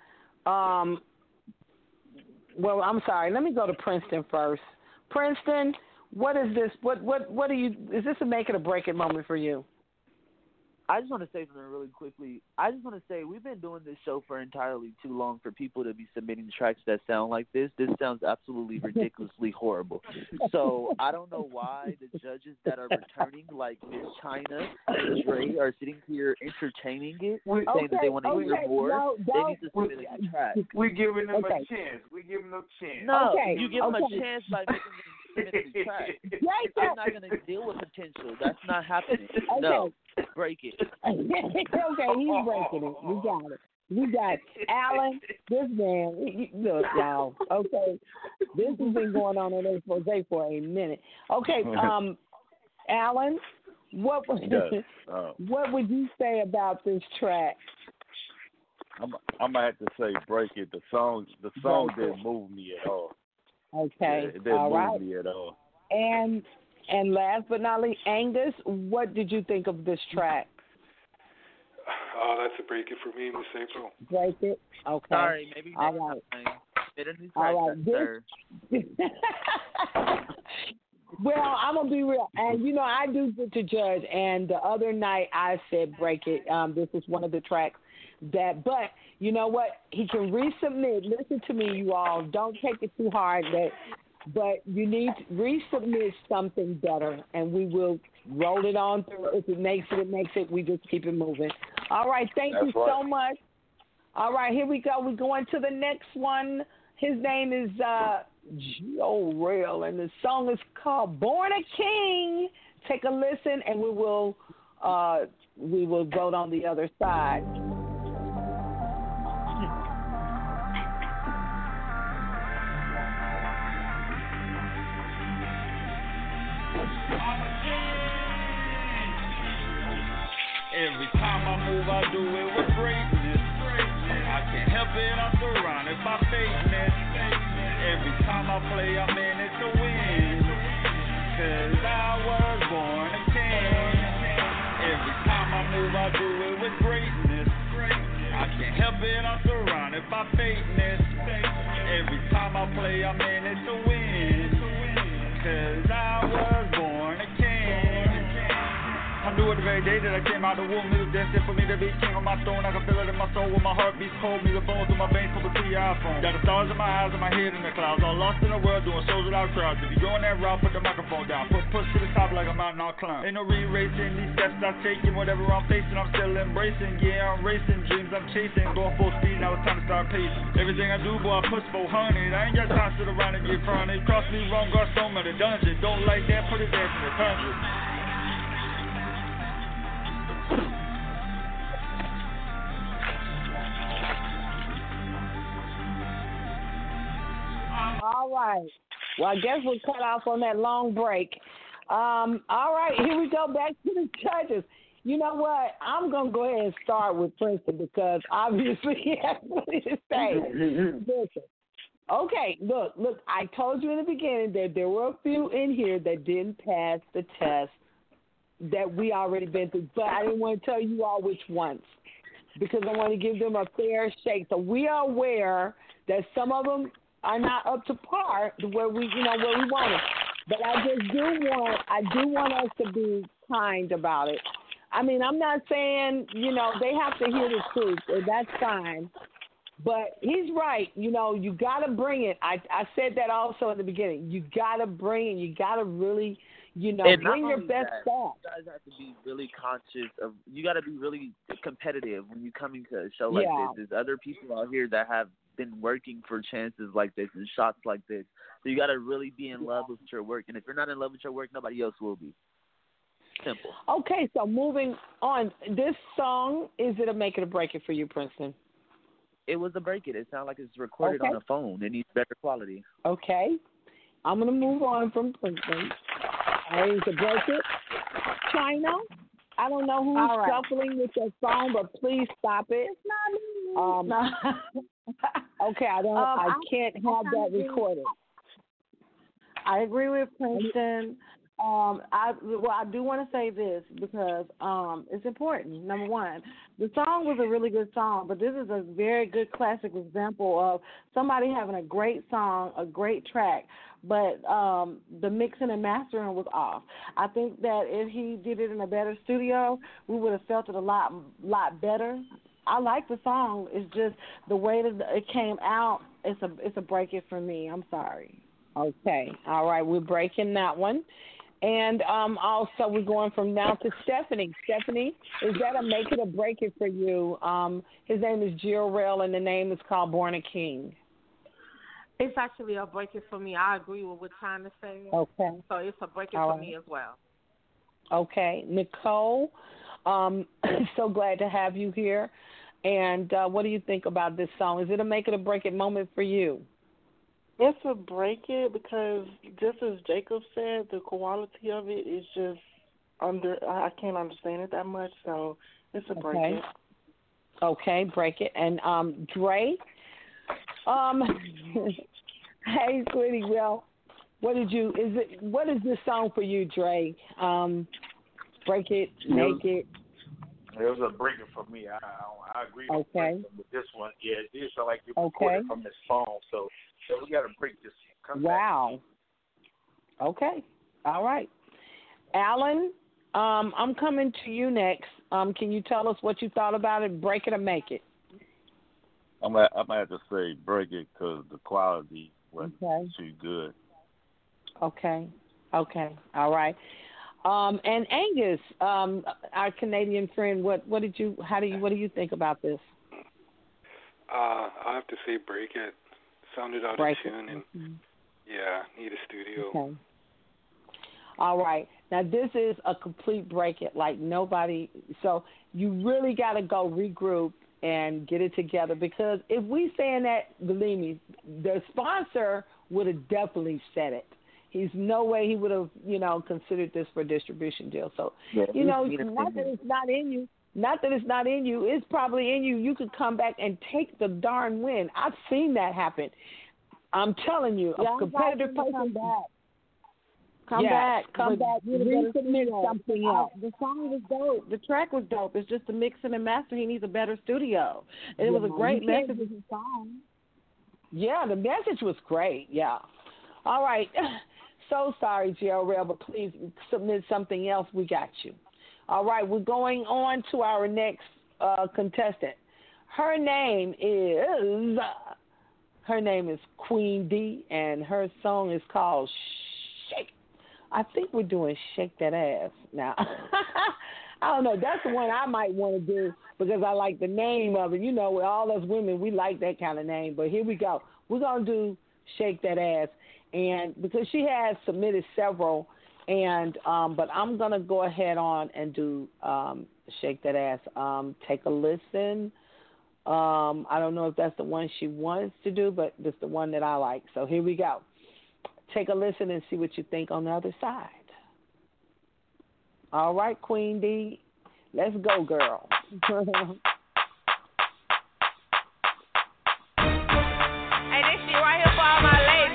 Well, I'm sorry. Let me go to Princeton first. Princeton, what is this? What do you? Is this a make it or break it moment for you? I just want to say something really quickly. I just want to say we've been doing this show for entirely too long for people to be submitting tracks that sound like this. This sounds absolutely ridiculously horrible. So I don't know why the judges that are returning, like Miss China and Dre, are sitting here entertaining it, saying that they want to hear more. They need to submit a track. We're giving them a chance. We're giving them a chance. No, you give them a chance by making them submit the track. I'm not going to deal with potential. That's not happening. No. Break it. Okay, he's breaking it. We got it. Alan, this man, look, y'all. Okay, this has been going on in Expose for a minute. Okay, Alan, what would you say about this track? I'm gonna have to say break it. The song didn't move me at all. Okay, it didn't move me at all. And last but not least, Angus, what did you think of this track? Oh, that's a break it for me, Miss April. Break it? Okay. Sorry, maybe all right. All right. Well, I'm going to be real. And, I do get to judge. And the other night I said break it. This is one of the tracks but you know what? He can resubmit. Listen to me, you all. Don't take it too hard. But you need to resubmit something better, and we will roll it on through. If it makes it. We just keep it moving. All right, thank you so much. All right, here we go. We're going to the next one. His name is Joe Real, and the song is called Born a King. Take a listen, and we will vote on the other side. Every time I move, I do it with greatness. I can't help it, I'm surrounded by fakeness. Every time I play, I'm in it to win. Cause I was born a king. Every time I move, I do it with greatness. I can't help it, I'm surrounded by fakeness. Every time I play, I'm in it to win. Cause I was born a king. I knew it the very day that I came out of the womb. It was destined for me to be king on my throne. I can feel it in my soul when my heart beats cold. Me the bones in my veins pull to your iPhone. Got the stars in my eyes and my head in the clouds. All lost in the world doing shows without crowds. If you going that route, put the microphone down. Push to the top like a mountain I'll climb. Ain't no re-racing. These steps I'm taking. Whatever I'm facing, I'm still embracing. Yeah, I'm racing. Dreams I'm chasing. Going full speed, now it's time to start pacing. Everything I do, boy, I push 400. I ain't got time to sit around and get fronted. Cross me wrong, got so many dungeons. Don't like that, put it there for the country. All right. Well, I guess we'll cut off on that long break. All right, here we go back to the judges. You know what? I'm going to go ahead and start with Princeton because obviously he has something to say. Listen. Okay, look, I told you in the beginning that there were a few in here that didn't pass the test that we already been through, but I didn't want to tell you all which ones because I want to give them a fair shake. So we are aware that some of them are not up to par where we want it. But I do want us to be kind about it. I mean, I'm not saying, they have to hear the truth, and that's fine. But he's right. You got to bring it. I said that also in the beginning. You got to bring it. You got to really, bring your best stuff. You guys have to be really conscious of, you got to be really competitive when you're coming to a show like this. There's other people out here that have been working for chances like this and shots like this. So you got to really be in love with your work. And if you're not in love with your work, nobody else will be. Simple. Okay, so moving on. This song, is it a make it or break it for you, Princeton? It was a break it. It sounds like it's recorded on a phone. It needs better quality. Okay. I'm going to move on from Princeton. It's a break it. China, I don't know who's shuffling with your phone, but please stop it. It's not me. Okay, I can't have that recorded. I agree with Princeton. I do want to say this because it's important. Number one, the song was a really good song, but this is a very good classic example of somebody having a great song, a great track, but the mixing and mastering was off. I think that if he did it in a better studio, we would have felt it a lot better. I like the song. It's just the way that it came out. It's a break it for me. I'm sorry. Okay. All right. We're breaking that one. And also we're going from now to Stephanie. Stephanie, is that a make it or break it for you? His name is Gil, and the name is called Born a King. It's actually a break it for me. I agree with what China said. Okay. So it's a break it for me as well. Okay. Nicole, so glad to have you here. And what do you think about this song? Is it a make it or break it moment for you? It's a break it because just as Jacob said, the quality of it is just I can't understand it that much, so it's a break it. Okay, break it. And Dre, hey sweetie, well, what is this song for you, Dre? Break it, make it. It was a breaker for me. I agree with this one. Yeah, it did sound like you recorded from this phone, so we got to break this. Wow. Okay. All right. Alan, I'm coming to you next. Can you tell us what you thought about it? Break it or make it? I might have to say break it because the quality wasn't too good. Okay. All right. And Angus, our Canadian friend, what do you think about this? I have to say break it. Sounded out of tune and need a studio. Okay. All right. Now this is a complete break it, like nobody. So you really got to go regroup and get it together because if we saying that, believe me, the sponsor would have definitely said it. He's no way he would have, considered this for a distribution deal. So, not that it's not in you. Not that it's not in you. It's probably in you. You could come back and take the darn win. I've seen that happen. I'm telling you, a competitive person. Come back. Resubmit something else. The song was dope. The track was dope. It's just the mixing and mastering. He needs a better studio. And it was a great message in the song. Yeah, the message was great. Yeah. All right. So sorry, JRL, but please submit something else. We got you. All right, we're going on to our next contestant. Her name is Queen D, and her song is called Shake. I think we're doing Shake That Ass now. I don't know. That's the one I might want to do because I like the name of it. You know, with all us women, we like that kind of name. But here we go. We're going to do Shake That Ass, and because she has submitted several. And but I'm gonna go ahead on and do Shake That Ass. Take a listen. I don't know if that's the one she wants to do, but it's the one that I like. So here we go. Take a listen and see what you think on the other side. All right, Queen D, let's go, girl. Hey, this shit right here for all my ladies.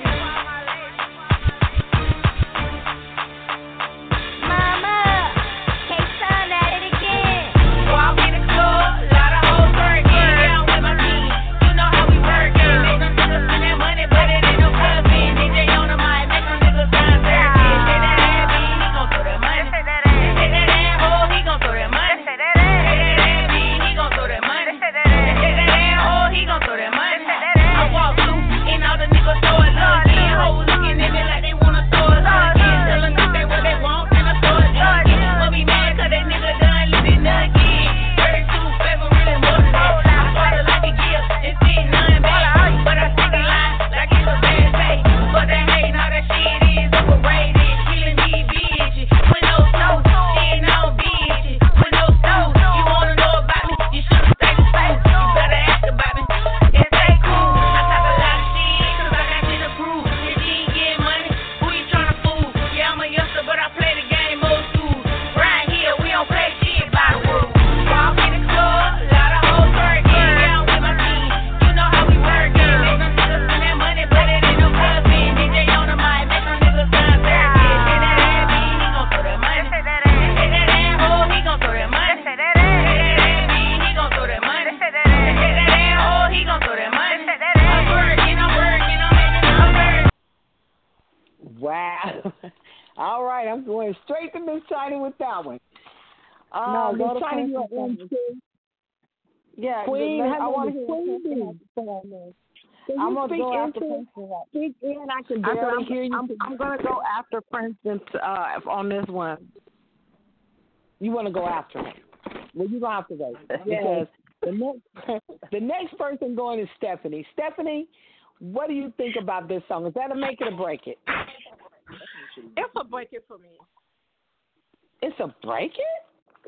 All right, I'm going straight to Miss Tiny with that one. No, Miss Tiny, you're in. Yeah, Queen, I want to hear Queen. I'm going to go after Princeton. Speak in, I can barely hear you. I'm going to go after Princeton on this one. You want to go after him? Well, you're going to have to wait. Because the next person going is Stephanie. Stephanie, what do you think about this song? Is that a make it or break it? It's a break it for me. It's a break it?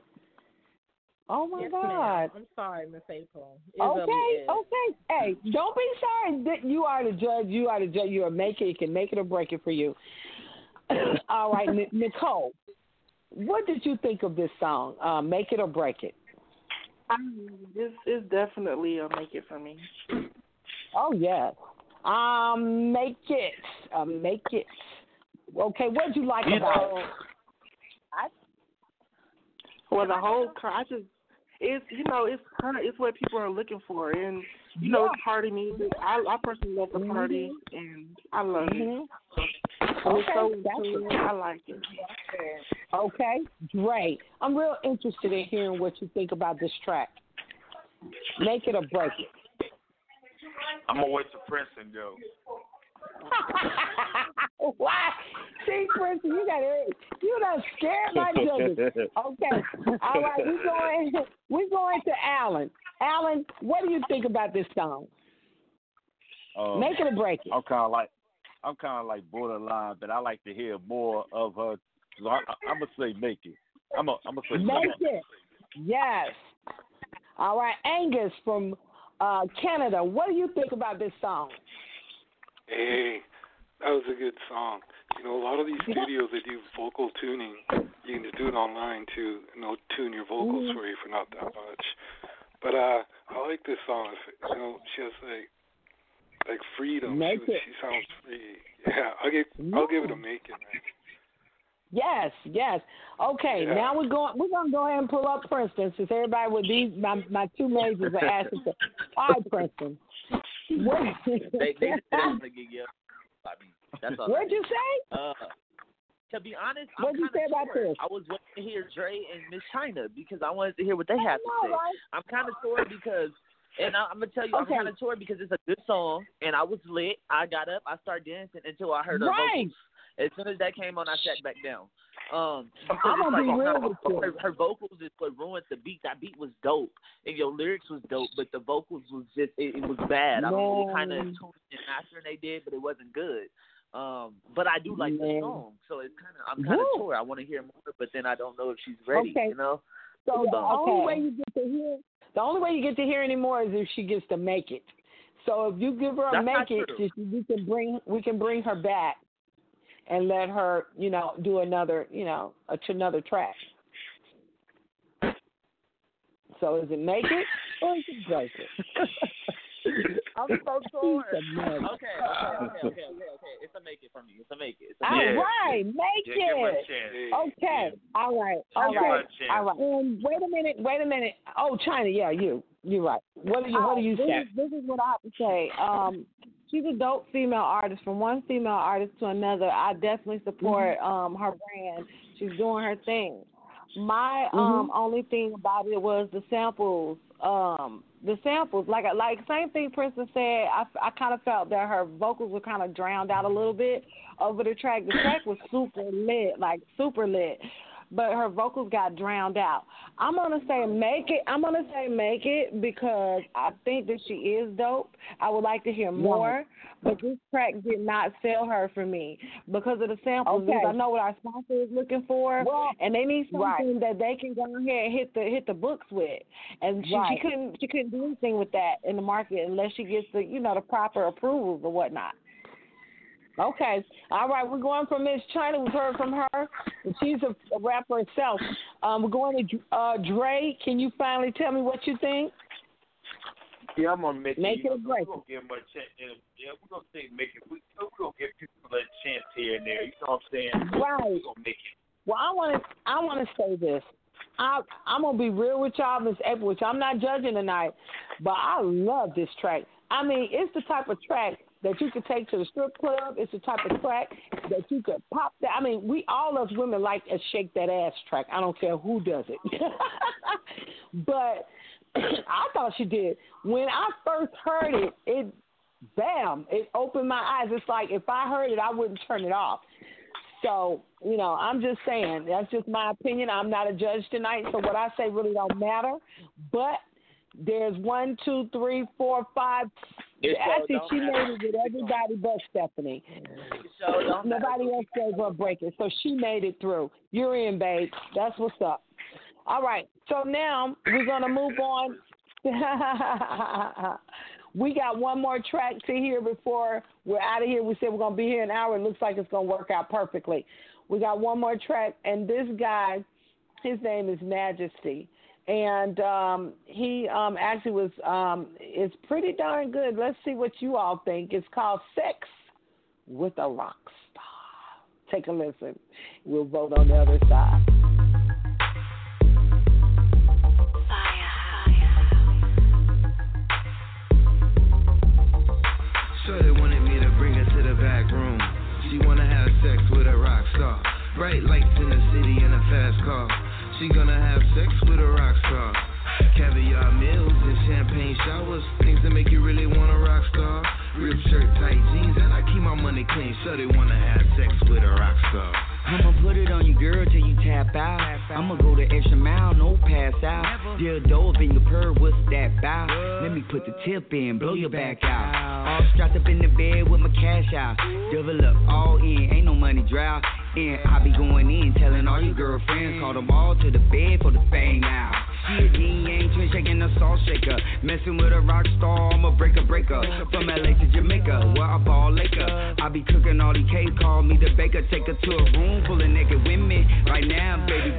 Oh, my yes, God. Ma'am. I'm sorry, Miss April. Okay. Hey, don't be sorry. You are the judge. You are a make it. You can make it or break it for you. All right, Nicole, what did you think of this song, Make It or Break It? It's definitely a make it for me. Oh, yes. Make it. Make it. Okay, what did you like about it? Well, the whole it's what people are looking for, and it's party music. I personally love the party, and I love it. I like it. Okay, great. I'm real interested in hearing what you think about this track. Make it or break it. I'm gonna wait till Princeton go. Why? See, Princeton, you done scared my judges. Okay, all right, we're going to Alan. Alan, what do you think about this song? Make it or break it. I'm kind of like borderline, but I like to hear more of her. So I'm gonna say make it. I'm gonna say make it. Yes. All right, Angus from Canada. What do you think about this song? Hey, that was a good song. A lot of these studios that do vocal tuning, can just do it online too. Tune your vocals for you for not that much. But I like this song. She has like freedom. She sounds free. Yeah, I'll give it a make it, man. Yes. Okay, now we're gonna go ahead and pull up Princeton, since everybody with these my two majors are asking. All right, Princeton. They just want to get you. I mean, that's all. What'd you say? To be honest, what'd you say about this? I was waiting to hear Dre and Miss China because I wanted to hear what they have to say. Right? I'm kind of sore because, and I'm gonna tell you, I'm kind of sore because it's a good song, and I was lit. I got up, I started dancing until I heard her vocals. As soon as that came on, I sat back down. Because her vocals is what ruined the beat. That beat was dope, and your lyrics was dope, but the vocals was just it was bad. I don't know what kind of tuning and mastering they did, but it wasn't good. But I do like the song, so it's I'm kind of sore. I want to hear more, but then I don't know if she's ready. Okay. So the only way you get to hear anymore is if she gets to make it. So if you give her a make it, we can bring her back and let her, do another, another track. So is it make it or is it break it? I'm so torn. Okay. It's a make it for me. It's a make it. All right, make it. Okay. All right. Wait a minute. Oh, China, yeah, you're right. What do you say? This is what I have to say. She's a dope female artist. From one female artist to another, I definitely support her brand. She's doing her thing. My only thing about it was the samples. Like same thing Princeton said. I kind of felt that her vocals were kind of drowned out a little bit over the track. The track was super lit, but her vocals got drowned out. I'm gonna say make it because I think that she is dope. I would like to hear more, but this track did not sell her for me because of the samples. Because I know what our sponsor is looking for, and they need something that they can go ahead and hit the books with. And she couldn't do anything with that in the market unless she gets the the proper approvals or whatnot. Okay. All right. We're going from Miss China. We've heard from her. And she's a rapper herself. We're going to Dre. Can you finally tell me what you think? Yeah, I'm going to make it a break. We're going to give them a chance. Yeah, we're going to say make it. We're going to give people a chance here and there. You know what I'm saying? Right. We're going to make it. Well, I want to say this. I'm going to be real with y'all, Miss April, which I'm not judging tonight, but I love this track. I mean, it's the type of track that you could take to the strip club. It's the type of track that you could pop that. I mean, all us women like a shake that ass track. I don't care who does it. But I thought she did. When I first heard it, it opened my eyes. It's like if I heard it, I wouldn't turn it off. So, I'm just saying, that's just my opinion. I'm not a judge tonight, so what I say really don't matter. But there's 1, 2, 3, 4, 5. Actually, she made it with everybody but Stephanie. Nobody else gave her a break it, so she made it through. You're in, babe. That's what's up. All right, so now we're going to move on. We got one more track to hear before we're out of here. We said we're going to be here an hour. It looks like it's going to work out perfectly. We got one more track, and this guy, his name is Majesty. And he actually was, it's pretty darn good. Let's see what you all think. It's called Sex with a Rock Star. Take a listen. We'll vote on the other side. Shorty wanted me to bring her to the back room. She wanna have sex with a rock star. Bright lights in the city in a fast car. She gonna have sex with a rock star. Caviar meals and champagne showers. Things that make you really want a rock star. Ripped shirt, tight jeans, and I keep my money clean. So they wanna have sex with a rock star. I'ma put it on you, girl, till you tap out. I'ma go the extra mile, no pass out. Dildo up in your purr, what's that bow? Let me put the tip in, blow your back out. All strapped up in the bed with my cash out. Double up, all in, ain't no money drought. And I be going in, telling all your girlfriends, call them all to the bed for the bang out. She a yin-yang twin shaking a salt shaker. Messing with a rock star, I'm a breaker. From LA to Jamaica, where I ball Laker. I be cooking all these cakes, call me the baker. Take her to a room full of naked women. Right now, baby,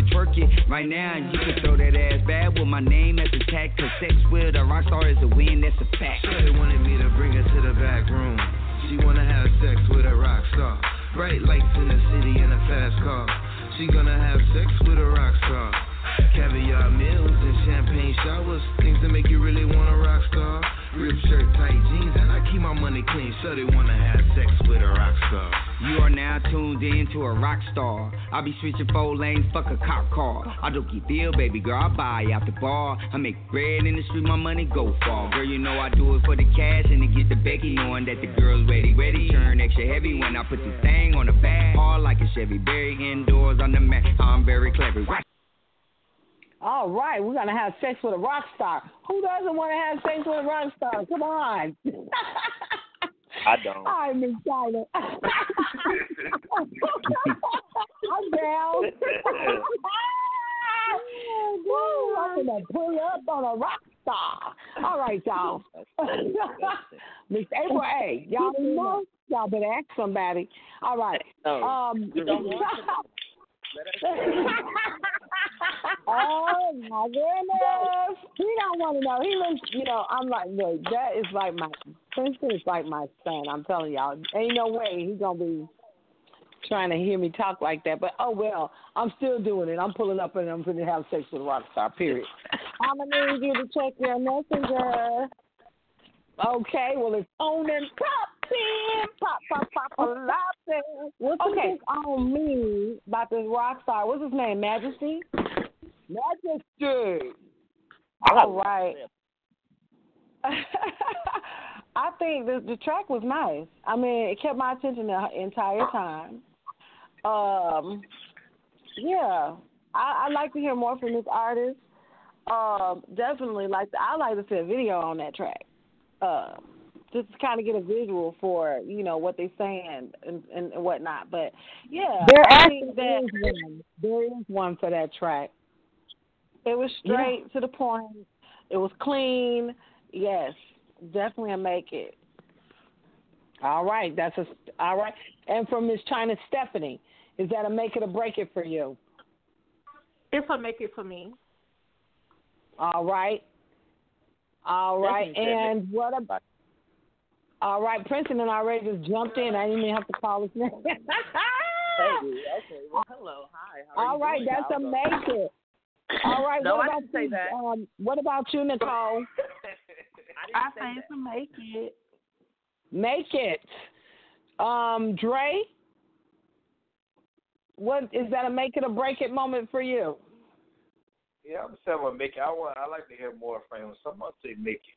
me twerk it right now. You can throw that ass bad with my name as a tag. Cause sex with a rock star is a win, that's a fact. Shorty wanted me to bring her to the back room. She wanna have sex with a rock star. Bright lights in the city in a fast car. She gonna have sex with a rock star. Caviar meals and champagne showers. Things that make you really want a rock star. Rip shirt, tight jeans, and I keep my money clean. So they wanna have sex with a rock star. You are now tuned in to a rock star. I be switching 4 lanes, fuck a cop car. I don't get deal, baby girl, I buy out the bar. I make bread in the street, my money go far. Girl, you know I do it for the cash and to get the Becky. Knowing that the girl's ready. Turn extra heavy when I put this thing on the bag. Hard like a Chevy, very indoors on the mat. I'm very clever. All right, we're going to have sex with a rock star. Who doesn't want to have sex with a rock star? Come on. I don't. I'm excited. I'm down. Woo, I'm going to pull up on a rock star. All right, y'all. Miss April A. Y'all know? Y'all better ask somebody. All right. Oh my goodness! He don't want to know. He looks, I'm like, look, that is like Princeton is like my son. I'm telling y'all, ain't no way he's gonna be trying to hear me talk like that. But oh well, I'm still doing it. I'm pulling up and I'm gonna have sex with a rock star. Period. I'm gonna need you to check your messenger. Okay, well it's on and popping, pop, What's this on me about this rock star? What's his name? Majesty. All right. I think the track was nice. I mean, it kept my attention the entire time. Yeah, I like to hear more from this artist. Definitely I like to see a video on that track. Just to kind of get a visual for, what they're saying and whatnot. But, yeah. There is one for that track. It was straight to the point. It was clean. Yes, definitely a make it. All right. All right. And from Miss China Stephanie, is that a make it or break it for you? It's a make it for me. All right. And what about... All right, Princeton and I already just jumped in. I didn't even have to call his name. Okay, well, hello, hi. All right, that's a make it. All right, no, what I about didn't say that. What about you, Nicole? I say it's a make it. Make it. Dre, what is that a make it or break it moment for you? Yeah, I'm saying I'm make it. I like to hear more from him. Someone say make it.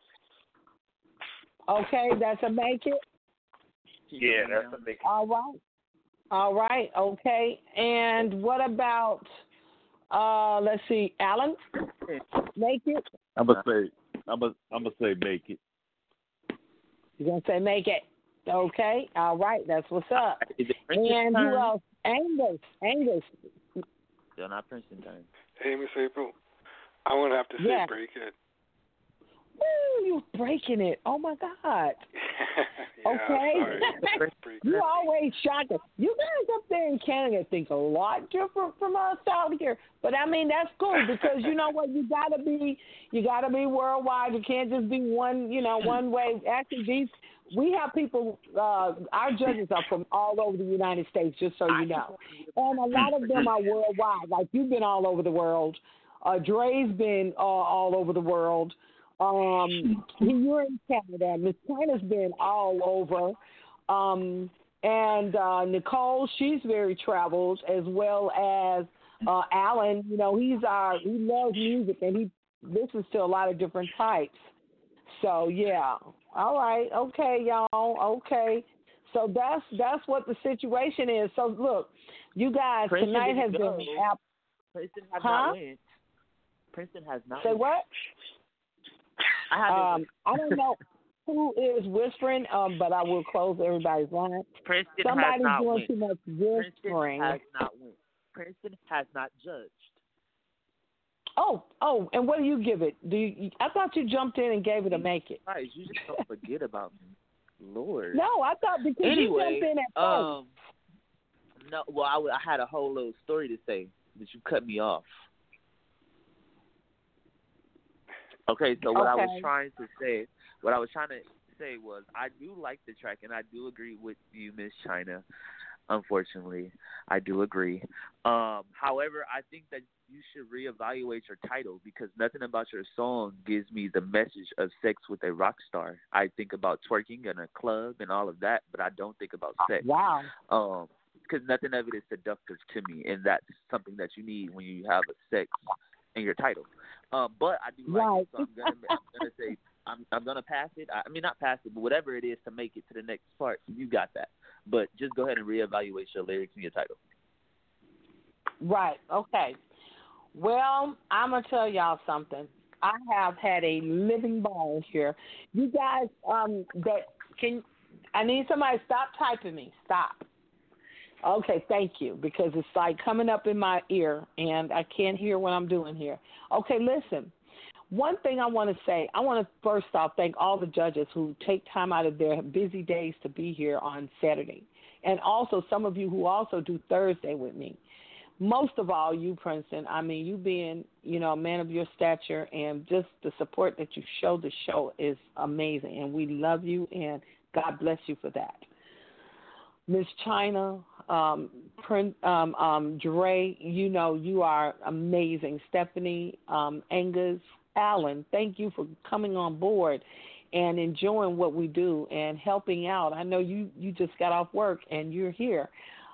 Okay, that's a make it? Yeah, that's a make it. All right, okay. And what about, let's see, Alan? Make it? I'm gonna say make it. You're going to say make it. Okay, all right, that's what's up. And who else? Angus. Still not Princeton time. Hey, Miss April, I'm going to have to say break it. Woo, you're breaking it. Oh, my God. Okay. You always shock us. You guys up there in Canada think a lot different from us out here. But, I mean, that's cool because you know what? You got to be worldwide. You can't just be one way. Actually, we have people, our judges are from all over the United States, just so you know. And a lot of them are worldwide. Like, you've been all over the world. Dre's been all over the world. You're in Canada. Miss China's been all over. And Nicole, she's very traveled, as well as Alan. He loves music, and he listens to a lot of different types. So, yeah. All right. Okay, y'all. Okay. So that's what the situation is. So, look, you guys, Princeton tonight has been... Princeton has not won. Princeton has not Say won. what? I don't know who is whispering, but I will close everybody's line. Somebody's doing too much whispering. Princeton has not won. Princeton has not judged. Oh, and what do you give it? I thought you jumped in and gave it a make it. Right, you just don't forget about me. Lord. No, I thought because you jumped in at first. No, well, I had a whole little story to say. that you cut me off. Okay, so what I was trying to say was I do like the track, and I do agree with you, Miss China. Unfortunately, I do agree. However, I think that you should reevaluate your title because nothing about your song gives me the message of sex with a rock star. I think about twerking in a club and all of that, but I don't think about sex. Wow. Because nothing of it is seductive to me, and that's something that you need when you have a sex in your title. But I do like it, so I'm gonna say I'm gonna pass it. I mean, not pass it, but whatever it is to make it to the next part. You got that. But just go ahead and reevaluate your lyrics and your title. Right. Okay. Well, I'm going to tell y'all something. I have had a living ball here. You guys, I need somebody to stop typing me. Stop. Okay, thank you, because it's like coming up in my ear, and I can't hear what I'm doing here. Okay, listen. One thing I want to say, I want to first off thank all the judges who take time out of their busy days to be here on Saturday, and also some of you who also do Thursday with me. Most of all, you, Princeton, I mean, you being, a man of your stature and just the support that you show the show is amazing, and we love you, and God bless you for that. Miss China, Dre, you are amazing. Stephanie, Angus, Alan, thank you for coming on board and enjoying what we do and helping out. I know you just got off work and you're here.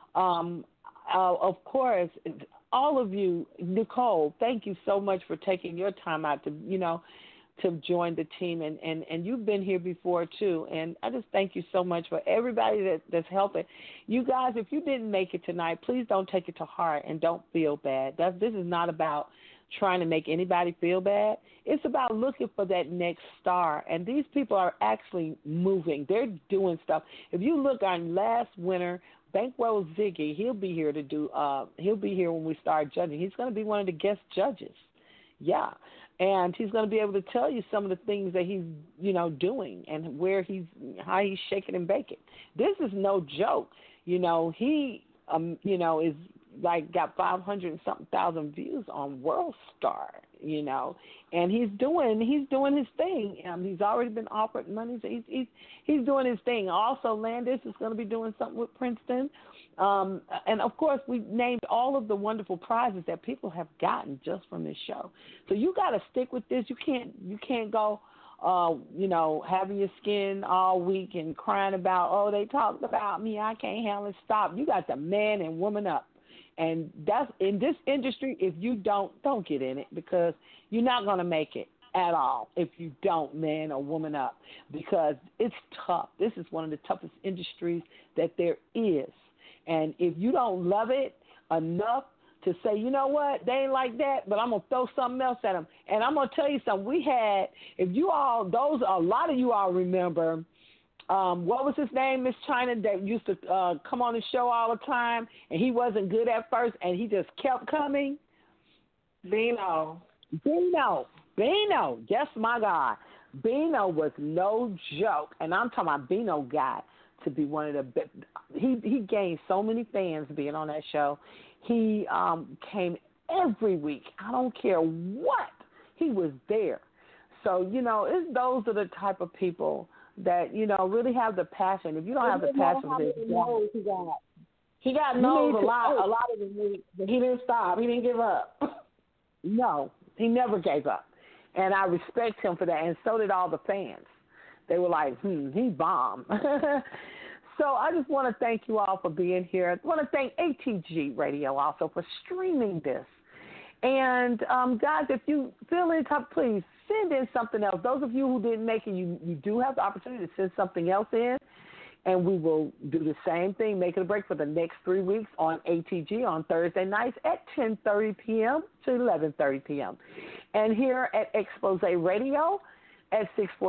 Of course, all of you, Nicole, thank you so much for taking your time out to join the team. And you've been here before, too. And I just thank you so much for everybody that's helping. You guys, if you didn't make it tonight, please don't take it to heart and don't feel bad. This is not about trying to make anybody feel bad. It's about looking for that next star. And these people are actually moving. They're doing stuff. If you look on last winter, Bankroll Ziggy, he'll be here he'll be here when we start judging. He's going to be one of the guest judges. Yeah. And he's going to be able to tell you some of the things that he's, doing and how he's shaking and baking. This is no joke. He, is like got 500 and something thousand views on World Star, and he's doing his thing. He's already been offered money. So he's doing his thing. Also, Landis is going to be doing something with Princeton. And of course, we named all of the wonderful prizes that people have gotten just from this show. So you got to stick with this. You can't go, having your skin all week and crying about, they talked about me, I can't handle it. Stop. You got to man and woman up. And that's in this industry. If you don't get in it, because you're not going to make it at all if you don't man or woman up, because it's tough. This is one of the toughest industries that there is. And if you don't love it enough to say, you know what, they ain't like that, but I'm going to throw something else at them. And I'm going to tell you something. We had, a lot of you all remember, what was his name, Miss China, that used to come on the show all the time, and he wasn't good at first, and he just kept coming? Bino. Yes, my God. Bino was no joke, and I'm talking about Bino got to be one of the best. He gained so many fans being on that show. He came every week. I don't care what. He was there. So, those are the type of people that, really have the passion. If you don't have the passion for this, he got no's a lot of the week, but he didn't stop. He didn't give up. No, he never gave up. And I respect him for that, and so did all the fans. They were like, he bombed. So I just want to thank you all for being here. I want to thank ATG Radio also for streaming this. And, guys, if you feel any type, please send in something else. Those of you who didn't make it, you do have the opportunity to send something else in, and we will do the same thing, make it a break for the next 3 weeks on ATG on Thursday nights at 10:30 p.m. to 11:30 p.m. And here at Expose Radio at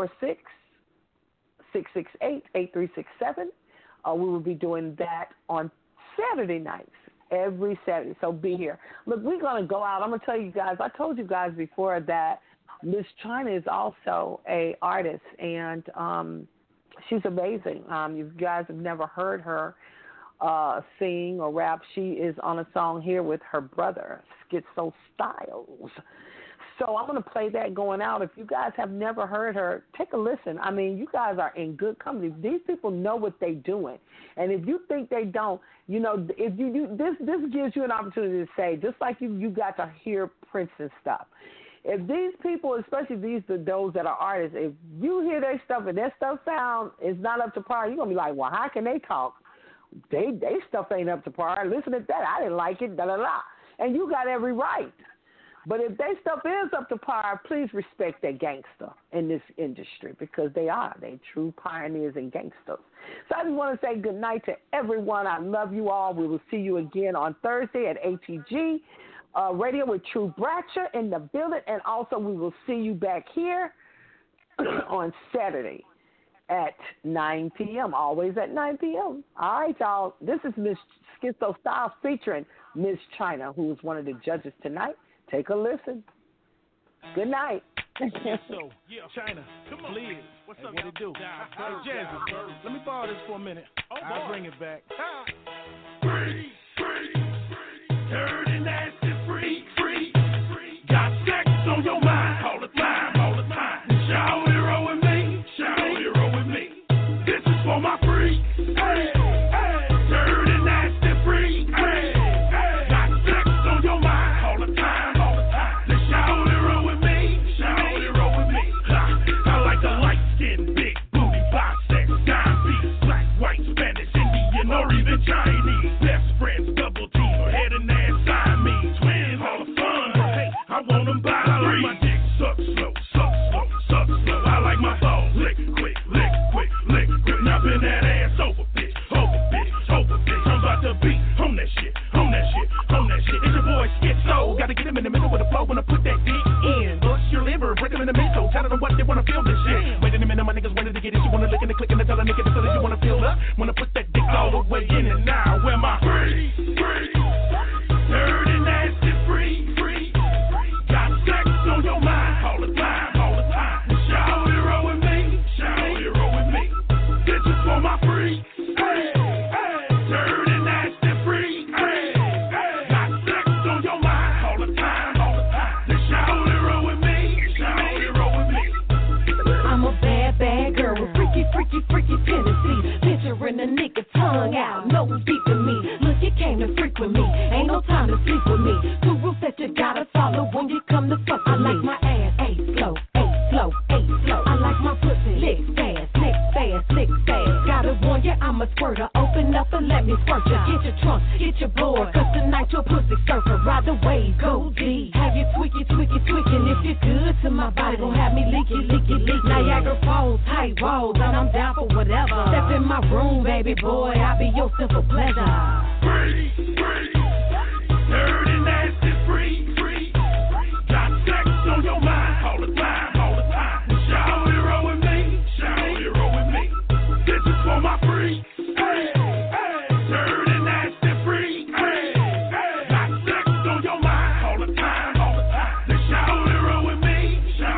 646-668-8367. We will be doing that on Saturday nights, every Saturday. So be here. Look, we're going to go out. I'm going to tell you guys, I told you guys before that Miss China is also an artist, and she's amazing. You guys have never heard her. sing or rap. She is on a song here with her brother, Schizo Styles. So I'm going to play that going out. If you guys have never heard her, take a listen. I mean, you guys are in good company. These people know what they're doing. And if you think they don't, you know, if this gives you an opportunity to say, just like you got to hear Prince and stuff. If these people, especially those that are artists, if you hear their stuff and their stuff is not up to par, you're going to be like, well, how can they talk? They stuff ain't up to par. Listen to that. I didn't like it, da-da-da. And you got every right. But if their stuff is up to par, please respect their gangster in this industry because they are. They're true pioneers and gangsters. So I just want to say good night to everyone. I love you all. We will see you again on Thursday at ATG Radio with True Bratcher in the building. And also we will see you back here on Saturday at 9 p.m., always at 9 p.m. All right, y'all. This is Miss Schizo Styles featuring Miss China, who is one of the judges tonight. Take a listen. Good night. So, yeah, China, come on, Liz. What's up? What it do? Hey, Jazzy, let me borrow this for a minute. I'll bring it back. Free, dirty, nasty, free. Got sex on your mind all the time. Shout it, roll with me. This is for my free. Hey, dirty, nasty, free. Got sex on your mind all the time. Shout it, roll with me. I like the light skin, big booty, biceps, dime beats, black, white, Spanish, Indian, or even Chinese. Best friends, double T, head and ass, Siamese, twins, all the fun. Hey, I want them by I like my dick suck slow. I like my balls lick quick. Knopping that ass over, bitch. I'm about to be on that shit. It's your boy Schizo. Gotta get him in the middle of the flow when I put that dick in. Bust your liver, break them in the middle. Tell them what they wanna feel this shit. Wait a minute, my niggas wanted to get it. You wanna lick and click and tell a nigga to tell it. You wanna feel up? Wanna put that dick all the way in and now. Where my free, dirty, nasty, free. Got sex on your mind all the time. Shout it, roll with me. This is for my free. Hey, dirty, nasty, free. Got sex on your mind all the time. Shout it, roll with me. I'm a bad girl with freaky tendencies. Picturing a nigga tongue out, nose deep in me. Look, you came to freak with me. Ain't no time to sleep with me. Two rules that you gotta follow when you come to fuck with me. I like my ass slow. I like my pussy lick fast. Gotta warn ya, I'm a squirter. Open up and let me squirt ya. Get your trunk, get your board, cause tonight your pussy surfer. Ride the wave, go deep. Have you tweaking. If you're good to my body, gon' have me leaky. Niagara Falls, tight walls, and I'm down for whatever. Step in my room, baby boy, I'll be your simple pleasure. Free, dirty, nasty, free. Got sex on your mind all the time. Shout it, roll with me. This is for my free. Hey, dirty, nasty, free. Got sex on your mind all the time. Shout it, roll with me.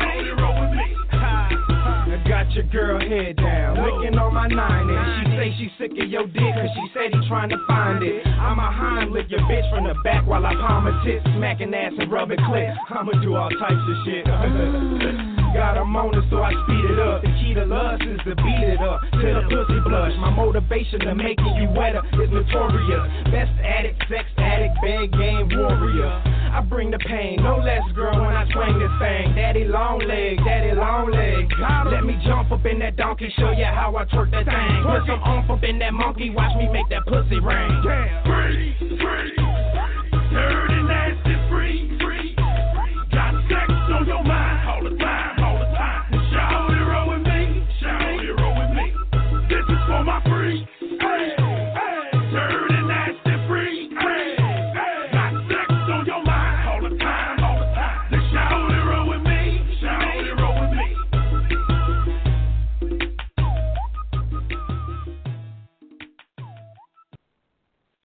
I got your girl head down, licking on my 9-inch. She say she sick of your dick, cause she said he trying to find it. I'm a Heimlich your bitch from the back while I palm her tits, smacking ass and rubbing clips. I'ma do all types of shit. Got a moaning, so I speed it up. The key to lust is to beat it up till the pussy blush. My motivation to making you wetter is notorious. Best addict, sex addict, bad game warrior. I bring the pain, no less, girl, when I swing this thing. Daddy long leg. Let me jump up in that donkey, show you how I twerk that thing. Put some oomph up in that monkey, watch me make that pussy ring. Free, dirty.